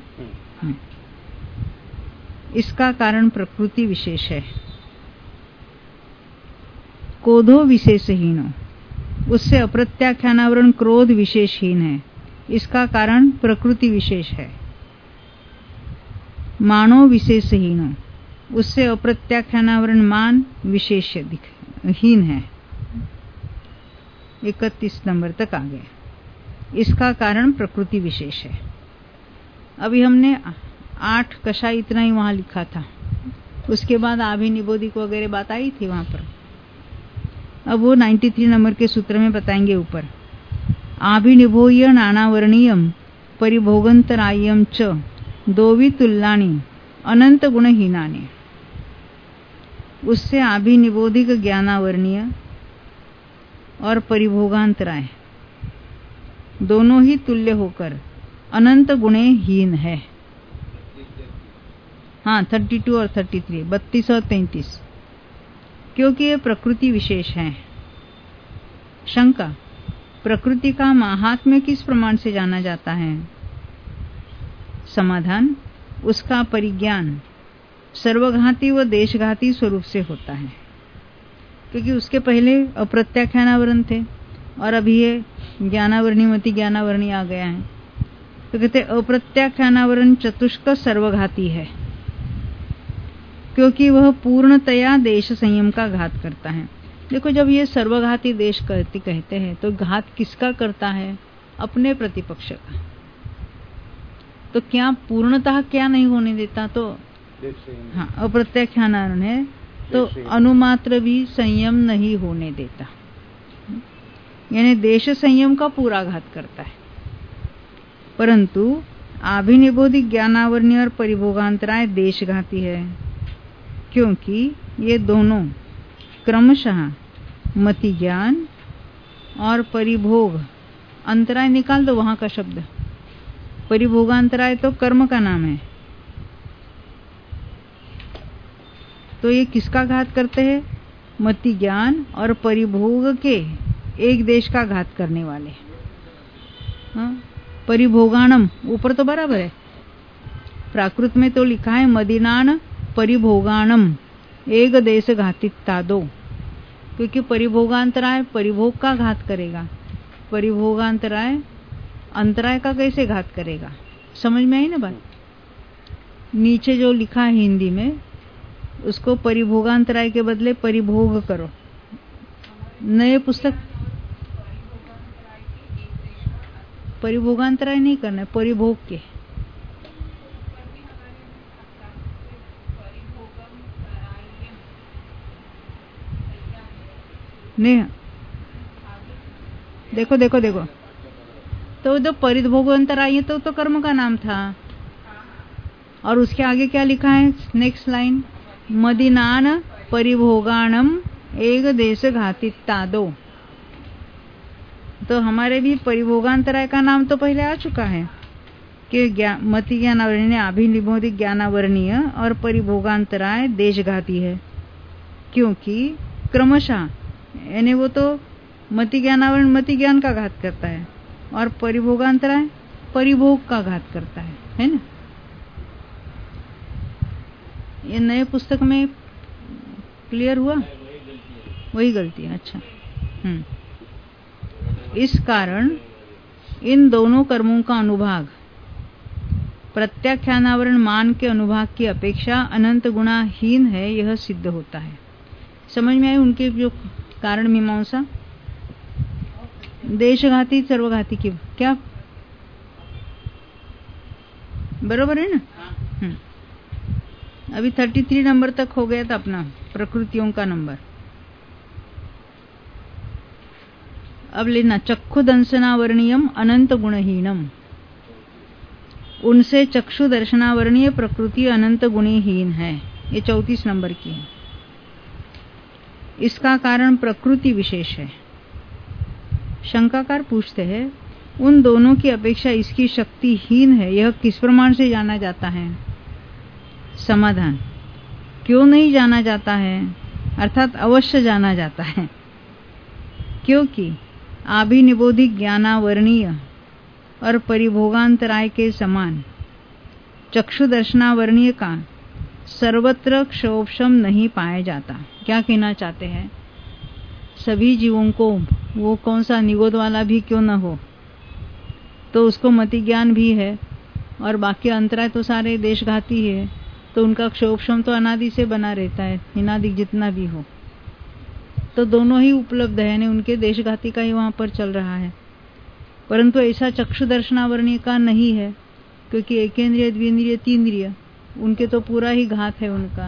इसका कारण प्रकृति विशेष है। क्रोधो विशेषहीनो, उससे अप्रत्याख्यानावरण क्रोध विशेषहीन है, इसका कारण प्रकृति विशेष है। मानो विशेषहीनो, उससे अप्रत्याख्यानावरण मान विशेष हीन है। इकतीस नंबर तक आ गया। इसका कारण प्रकृति विशेष है। अभी हमने आठ कषाय इतना ही वहां लिखा था, उसके बाद आभिनिबोधिक वगैरह बात आई थी वहां पर। अब वो तिरानवे नंबर के सूत्र में बताएंगे ऊपर। आभिनिभोय नानावर्णीयम परिभोगंतरायम च दोवी तुल्लानी अनंत गुणहीनानि। उससे आभिनिबोधिक ज्ञानावरणीय और परिभोगांतराय दोनों ही तुल्य होकर अनंत गुणे हीन है। हाँ, थर्टी टू और थर्टी थ्री, बत्तीस और तैंतीस, क्योंकि ये प्रकृति विशेष है। शंका, प्रकृति का माहात्म्य किस प्रमाण से जाना जाता है? समाधान, उसका परिज्ञान सर्वघाती व देशघाती स्वरूप से होता है, क्योंकि उसके पहले अप्रत्याख्यानावरण थे और अभी ये ज्ञानावरणी मति ज्ञानावरणी आ गया है। तो कहते अप्रत्याख्यानावरण चतुष्क सर्वघाती है, क्योंकि वह पूर्णतया देश संयम का घात करता है। देखो, जब ये सर्वघाती देश कहती कहते हैं तो घात किसका करता है? अपने प्रतिपक्ष का। तो क्या पूर्णतः क्या नहीं होने देता? तो हाँ, अप्रत्याख्यानावरण है तो अनुमात्र भी संयम नहीं होने देता, यानी देश संयम का पूरा घात करता है। परंतु आभिनिबोधिक ज्ञानावरणीय और परिभोगांतराय देशघाती है, क्योंकि ये दोनों क्रमशः मति ज्ञान और परिभोग, अंतराय निकाल दो वहां का शब्द, परिभोगांतराय तो कर्म का नाम है। तो ये किसका घात करते हैं? मति ज्ञान और परिभोग के एक देश का घात करने वाले। हाँ? परिभोगाणम ऊपर तो बराबर है, प्राकृत में तो लिखा है मदिनान परिभोगाणम एक देश घातिता दो, क्योंकि परिभोगांतराय परिभोग का घात करेगा, परिभोगांतराय अंतराय का कैसे घात करेगा? समझ में आई ना बात? नीचे जो लिखा है हिंदी में, उसको परिभोगांतराय के बदले परिभोग करो। नए पुस्तक परिभोगांतराय नहीं करना है, परिभोग के। नहीं, देखो देखो देखो, तो जो परिभोगांतराय तो तो कर्म का नाम था, और उसके आगे क्या लिखा है? नेक्स्ट लाइन, मदिनान परिभोगाणम एक देश घातिता दो। तो हमारे भी परिभोगांतराय का नाम तो पहले आ चुका है कि मति ज्ञानावरणीय आभिनिबोधिक ज्ञानावरणीय और परिभोगांतराय देशघाती है, क्योंकि क्रमशः, यानी वो तो मति ज्ञानावरण मति ज्ञान का घात करता है और परिभोगांतराय परिभोग का घात करता है, है ना? ये नए पुस्तक में क्लियर हुआ? वही गलती है। अच्छा, हम्म इस कारण इन दोनों कर्मों का अनुभाग प्रत्याख्यानावरण मान के अनुभाग की अपेक्षा अनंत गुणा हीन है, यह सिद्ध होता है। समझ में आई उनके जो कारण मीमांसा? देशघाती सर्वघाती की क्या बरोबर है ना? हम्म अभी थर्टी थ्री नंबर तक हो गया था अपना प्रकृतियों का नंबर। अब लेना चक्षु दंशनावरणीयम अनंत गुणहीनम, उनसे चक्षु दर्शनावरणीय प्रकृति अनंत गुणहीन है। ये चौतीस नंबर की है। इसका कारण प्रकृति विशेष है। शंकाकार पूछते हैं, उन दोनों की अपेक्षा इसकी शक्ति हीन है, यह किस प्रमाण से जाना जाता है? समाधान, क्यों नहीं जाना जाता है, अर्थात अवश्य जाना जाता है, क्योंकि आभिनिबोधिक ज्ञानावरणीय और परिभोगांतराय के समान चक्षु दर्शनावरणीय का सर्वत्र क्षोभशम नहीं पाया जाता। क्या कहना चाहते हैं? सभी जीवों को, वो कौन सा निगोद वाला भी क्यों न हो, तो उसको मति ज्ञान भी है और बाकी अंतराय तो सारे देशघाती है, तो उनका क्षोभशम तो अनादि से बना रहता है, निनादिक जितना भी हो, तो दोनों ही उपलब्ध है, यानी उनके देशघाती का ही वहां पर चल रहा है। परंतु ऐसा चक्षु दर्शनावरणीय का नहीं है, क्योंकि एकेंद्रिय द्विंद्रिय तीन्द्रिय उनके तो पूरा ही घात है उनका।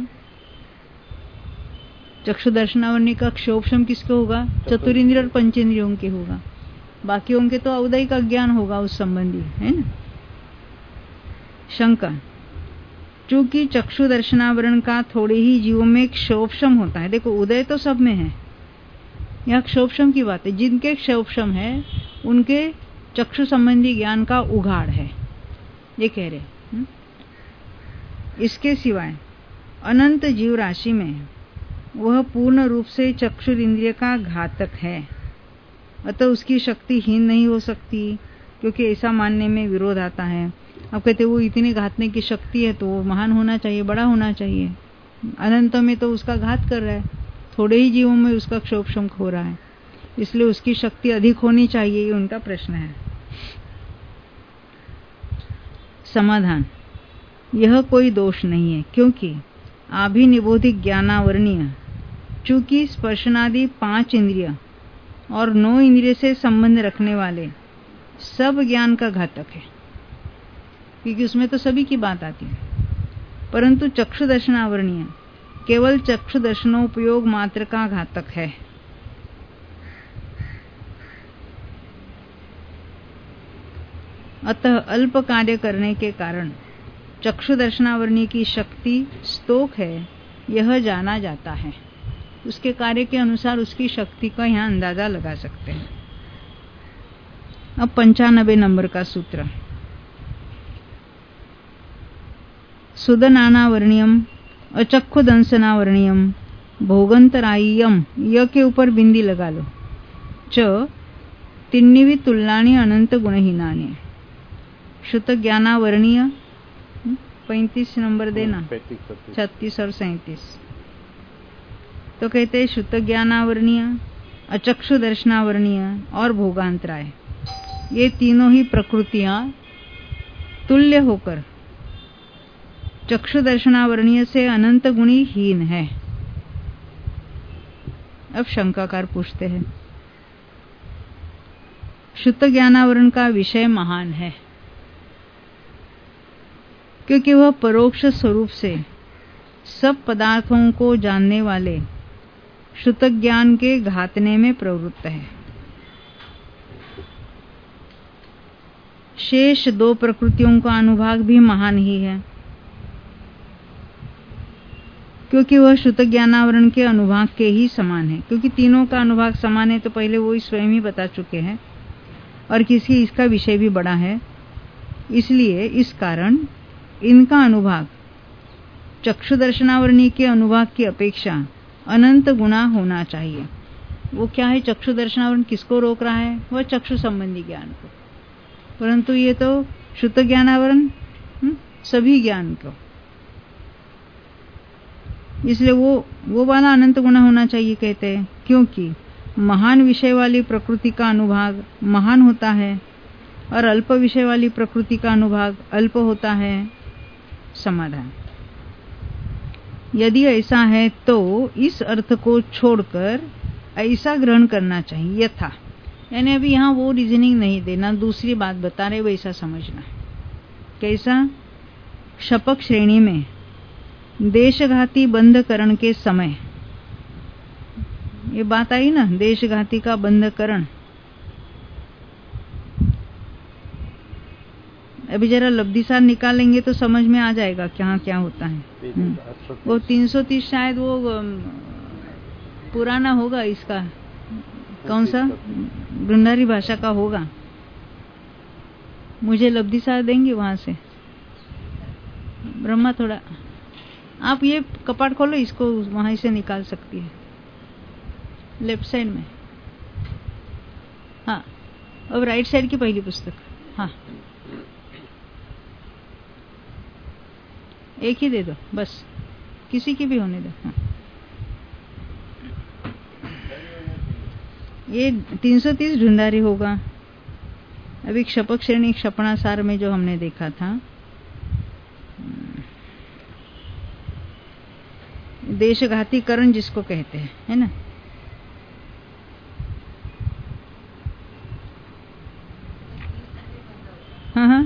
चक्षु दर्शनावरणीय का क्षोभशम किसको होगा? चतुरिंद्रिय और पंचेंद्रियों के होगा, बाकी उनके तो औदय का ज्ञान होगा उस संबंधी, है ना? शंका, चूंकि चक्षु दर्शनावरण का थोड़े ही जीवों में क्षोभशम होता है। देखो उदय तो सब में है, यहाँ क्षोभशम की बात है। जिनके क्षोभशम है उनके चक्षु संबंधी ज्ञान का उघाड़ है, ये कह रहे हैं। इसके सिवाय अनंत जीव राशि में वह पूर्ण रूप से चक्षुर इंद्रिय का घातक है, अतः उसकी शक्ति हीन नहीं हो सकती, क्योंकि ऐसा मानने में विरोध आता है। अब कहते वो इतनी घातने की शक्ति है तो वो महान होना चाहिए, बड़ा होना चाहिए। अनंत में तो उसका घात कर रहा है, थोड़े ही जीवों में उसका क्षोभशम हो रहा है, इसलिए उसकी शक्ति अधिक होनी चाहिए, ये उनका प्रश्न है। समाधान, यह कोई दोष नहीं है, क्योंकि आभिनिबोधिक ज्ञानावरणीय चूंकि स्पर्शनादि पांच इंद्रिय और नौ इंद्रिय से संबंध रखने वाले सब ज्ञान का घातक है, क्योंकि उसमें तो सभी की बात आती है। परंतु चक्षु दर्शनावरणीय केवल चक्षु दर्शनोपयोग मात्र का घातक है। अतः अल्प कार्य करने के कारण चक्षु दर्शनावरणीय की शक्ति स्तोक है, यह जाना जाता है। उसके कार्य के अनुसार उसकी शक्ति का यहाँ अंदाजा लगा सकते हैं। अब पंचानबे नंबर का सूत्र, सुदनानावर्णियम अचक्षुदंसनावर्णियम भोगंतराय्यम, य के ऊपर बिंदी लगा लो। च तिन्निवि तुल्लानि अनंत गुणहीनानि, श्रुत ज्ञानावर्णीय पैंतीस नंबर देना, छत्तीस और सैंतीस। तो कहते हैं श्रुत ज्ञानावर्णीय, अचक्षु दर्शनावर्णीय और भोगांतराय, ये तीनों ही प्रकृतियां तुल्य होकर चक्षु दर्शनावर्णीय से अनंत गुणी हीन है। अब शंकाकार पूछते हैं, शुद्ध ज्ञानावरण का विषय महान है, क्योंकि वह परोक्ष स्वरूप से सब पदार्थों को जानने वाले शुद्ध ज्ञान के घातने में प्रवृत्त है। शेष दो प्रकृतियों का अनुभाग भी महान ही है, क्योंकि वह शुद्ध ज्ञानावरण के अनुभाग के ही समान है। क्योंकि तीनों का अनुभाग समान है तो पहले वो स्वयं ही बता चुके हैं, और किसी इसका विषय भी बड़ा है, इसलिए इस कारण इनका अनुभाग चक्षु दर्शनावरणी के अनुभाग की अपेक्षा अनंत गुना होना चाहिए। वो क्या है, चक्षु दर्शनावरण किसको रोक रहा है, वह चक्षु संबंधी ज्ञान को, परंतु ये तो शुद्ध ज्ञानावरण सभी ज्ञान को, इसलिए वो वो वाला अनंत गुना होना चाहिए कहते हैं। क्योंकि महान विषय वाली प्रकृति का अनुभाग महान होता है और अल्प विषय वाली प्रकृति का अनुभाग अल्प होता है। समाधान, यदि ऐसा है तो इस अर्थ को छोड़कर ऐसा ग्रहण करना चाहिए यथा, यानी अभी यहाँ वो रीजनिंग नहीं देना, दूसरी बात बता रहे वैसा समझना। कैसा, शपक श्रेणी में देशघाती बंधकरण के समय, ये बात आई ना, देशघाती का बंधकरण। अभी जरा लब्धिसार निकालेंगे तो समझ में आ जाएगा क्या क्या होता है। वो तीन सौ तीस शायद वो पुराना होगा, इसका कौन सा गुंडारी भाषा का होगा, मुझे लब्धिसार देंगे वहां से। ब्रह्मा थोड़ा आप ये कपाट खोलो, इसको वहां से निकाल सकती है लेफ्ट साइड में। हाँ, अब राइट साइड की पहली पुस्तक। हाँ, एक ही दे दो बस, किसी की भी होने दो। हाँ, ये तीन सौ तीस ढूंढारी होगा। अभी क्षपक श्रेणी क्षपणासार में जो हमने देखा था, देशघातीकरण जिसको कहते हैं, है ना। हाँ हाँ,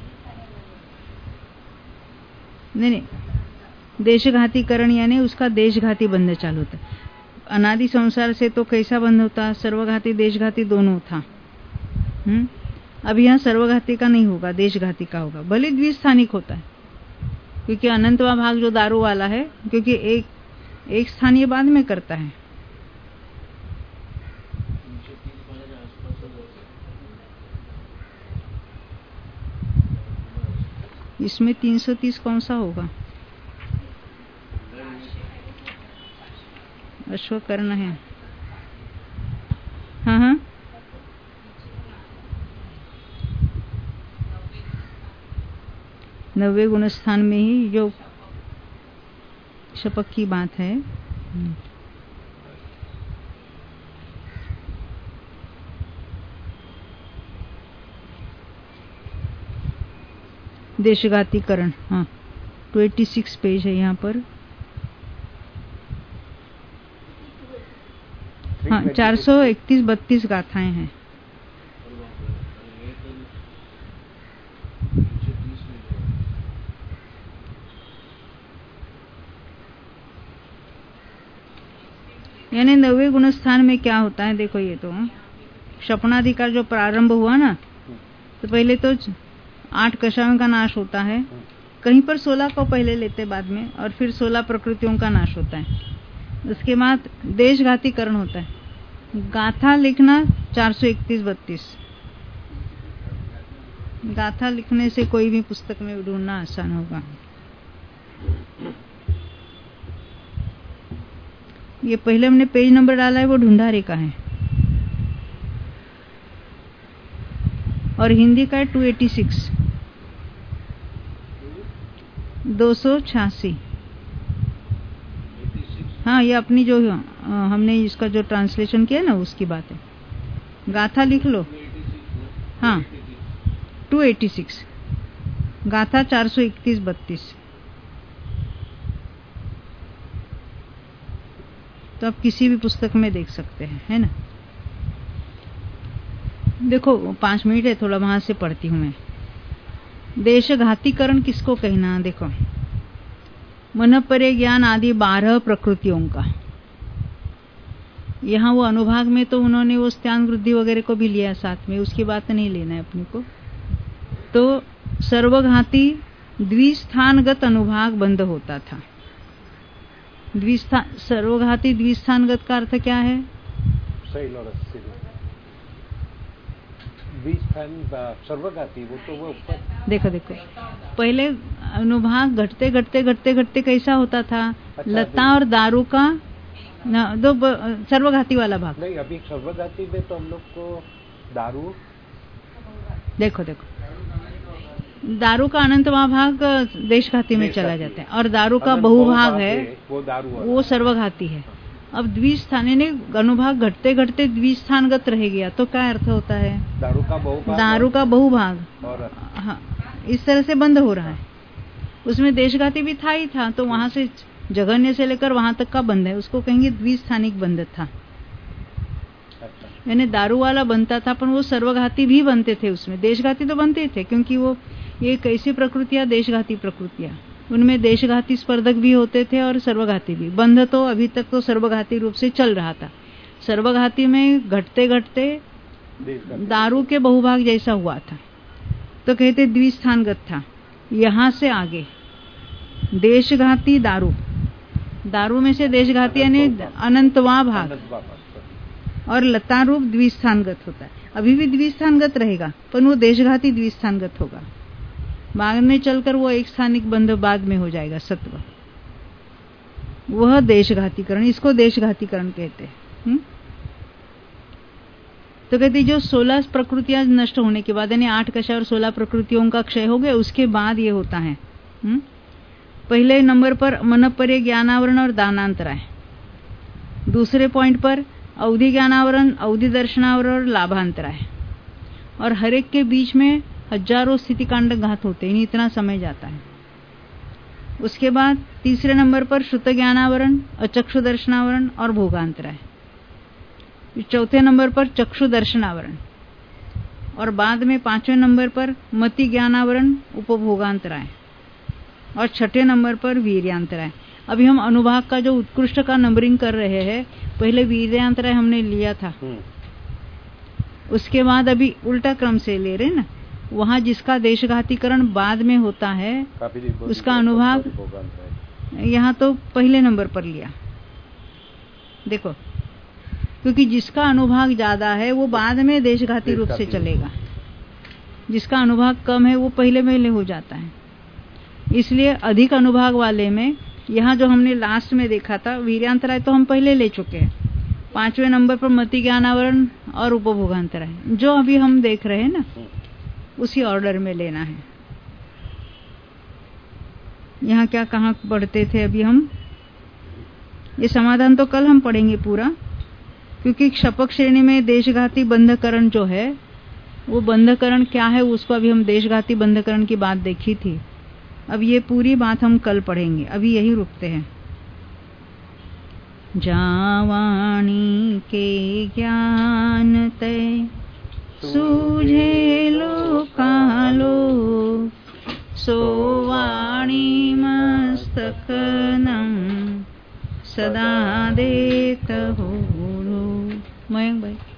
नहीं नहीं, देशघातीकरण यानी उसका देशघाती बंध चालू होता। अनादि संसार से तो कैसा बंध होता, सर्वघाती देशघाती दोनों था। हम्म, अब यहाँ सर्वघाती का नहीं होगा, देशघाती का होगा, भले द्विस्थानिक होता है, क्योंकि अनंतवा भाग जो दारू वाला है, क्योंकि एक एक स्थान ये बाद में करता है। इसमें तीन सौ तीस कौन सा होगा? अश्वकर्ण है। हाँ हाँ नब्बे गुण स्थान में ही जो शपक की बात है। देशगातीकरण, हाँ टू एटी सिक्स पेज है यहाँ पर। हाँ चार सौ इकतीस बत्तीस गाथाएं हैं। यानी नवे गुण स्थान में क्या होता है? देखो ये तो क्षपणाधिकार जो प्रारंभ हुआ ना, तो पहले तो आठ कषायों का नाश होता है, कहीं पर सोलह को पहले लेते बाद में, और फिर सोलह प्रकृतियों का नाश होता है। उसके बाद देशघातीकरण होता है। गाथा लिखना चार सौ इकतीस बत्तीस। गाथा लिखने से कोई भी पुस्तक में ढूंढना आसान होगा। ये पहले हमने पेज नंबर डाला है वो ढूंढारे का है, और हिंदी का है टू एटी सिक्स दो सौ छियासी। हाँ ये अपनी जो हमने इसका जो ट्रांसलेशन किया ना उसकी बात है। गाथा लिख लो। हाँ टू एटी सिक्स गाथा चार सौ इकतीस बत्तीस। तो आप किसी भी पुस्तक में देख सकते हैं, है ना। देखो पांच मिनट है, थोड़ा वहां से पढ़ती हूं मैं। देशघातीकरण किसको कहना? देखो मन परे ज्ञान आदि बारह प्रकृतियों का। यहाँ वो अनुभाग में तो उन्होंने वो स्थान वृद्धि वगैरह को भी लिया साथ में, उसकी बात नहीं लेना है अपने को। तो सर्वघाती द्विस्थानगत अनुभाग बंद होता था। द्विस्थान सर्वघाती द्विस्थानगत का अर्थ क्या है? सर्वघाती वो तो वो ऊपर। देखो देखो पहले अनुभाग घटते घटते घटते घटते कैसा होता था? अच्छा, लता और दारू का न, दो सर्वघाती वाला भाग। नहीं अभी सर्वघाती में तो हम लोग को दारू। देखो देखो दारू का अनंतवा भाग देशघाती में चला जाता है, और दारू का बहुभाग है वो दारू वो सर्वघाती है। अब द्विस्थान ने अनुभाग घटते घटते द्विस्थानगत रह गया, तो क्या अर्थ होता है? दारू का बहुभाग दारू का बहुभाग और हाँ इस तरह से बंद हो रहा है। उसमें देशघाती भी था ही था, तो वहां से जघन्य से लेकर वहां तक का बंद है, उसको कहेंगे द्विस्थानिक बंद था। यानी दारू वाला बनता था, पर वो सर्वघाती भी बनते थे उसमें। देशघाती तो बनते थे, क्योंकि वो ये कैसी प्रकृतियां? देशघाती प्रकृतियां। उनमें देशघाती स्पर्धक भी होते थे और सर्वघाती भी। बंध तो अभी तक तो सर्वघाती रूप से चल रहा था। सर्वघाती में घटते घटते दारू के बहुभाग जैसा हुआ था, तो कहते द्विस्थानगत था। यहां से आगे देशघाती दारू, दारू में से देशघाती यानी अनंतवा भाग, और लता रूप द्विस्थानगत होता है। अभी भी द्विस्थानगत रहेगा, पर वो देशघाती द्विस्थानगत होगा। बाद में चलकर वो एक स्थानिक बंध बाद में हो जाएगा सत्व। वह देशघातीकरण, इसको देशघातीकरण कहते हैं। हुँ? तो कहते जो सोलह प्रकृतियां नष्ट होने के बाद, यानी आठ कषाय और सोलह प्रकृतियों का क्षय हो गया, उसके बाद ये होता है। हुँ? पहले नंबर पर मनपरे ज्ञानावरण और दानांतराय। दूसरे पॉइंट पर अवधि ज्ञानावरण, अवधि दर्शनावरण और लाभांतराय। और हर एक के बीच में हजारों स्थिति कांड घात होते हैं, इतना समय जाता है। उसके बाद तीसरे नंबर पर श्रुत ज्ञानावरण, अचक्षु दर्शनावरण और भोगांतराय। चौथे नंबर पर चक्षु दर्शनावरण, और बाद में पांचवें नंबर पर मति ज्ञानावरण, उपभोगांतराय, और छठे नंबर पर वीर्यांतराय। अभी हम अनुभाग का जो उत्कृष्ट का नंबरिंग कर रहे हैं, पहले वीर्यांतराय हमने लिया था, उसके बाद अभी उल्टा क्रम से ले रहे ना। वहाँ जिसका देशघातीकरण बाद में होता है उसका अनुभाग यहाँ तो पहले नंबर पर लिया। देखो, क्योंकि जिसका अनुभाग ज्यादा है वो बाद में देशघाती रूप से चलेगा, जिसका अनुभाग कम है वो पहले पहले हो जाता है। इसलिए अधिक अनुभाग वाले में यहाँ जो हमने लास्ट में देखा था वीर्यांतराय तो हम पहले ले चुके हैं। पांचवें नंबर पर मति ज्ञानावरण और उपभोगांतराय, जो अभी हम देख रहे हैं ना उसी ऑर्डर में लेना है। यहाँ क्या कहाँ पढ़ते थे अभी हम, ये समाधान तो कल हम पढ़ेंगे पूरा, क्योंकि क्षपक श्रेणी में देशघाती बंधकरण जो है वो बंधकरण क्या है उसको अभी हम देशघाती बंधकरण की बात देखी थी। अब ये पूरी बात हम कल पढ़ेंगे, अभी यही रुकते हैं। जावाणी के ज्ञान तय सूझे लोकालो, सोवाणी मस्तक नम सदा देत हो। मयंक भाई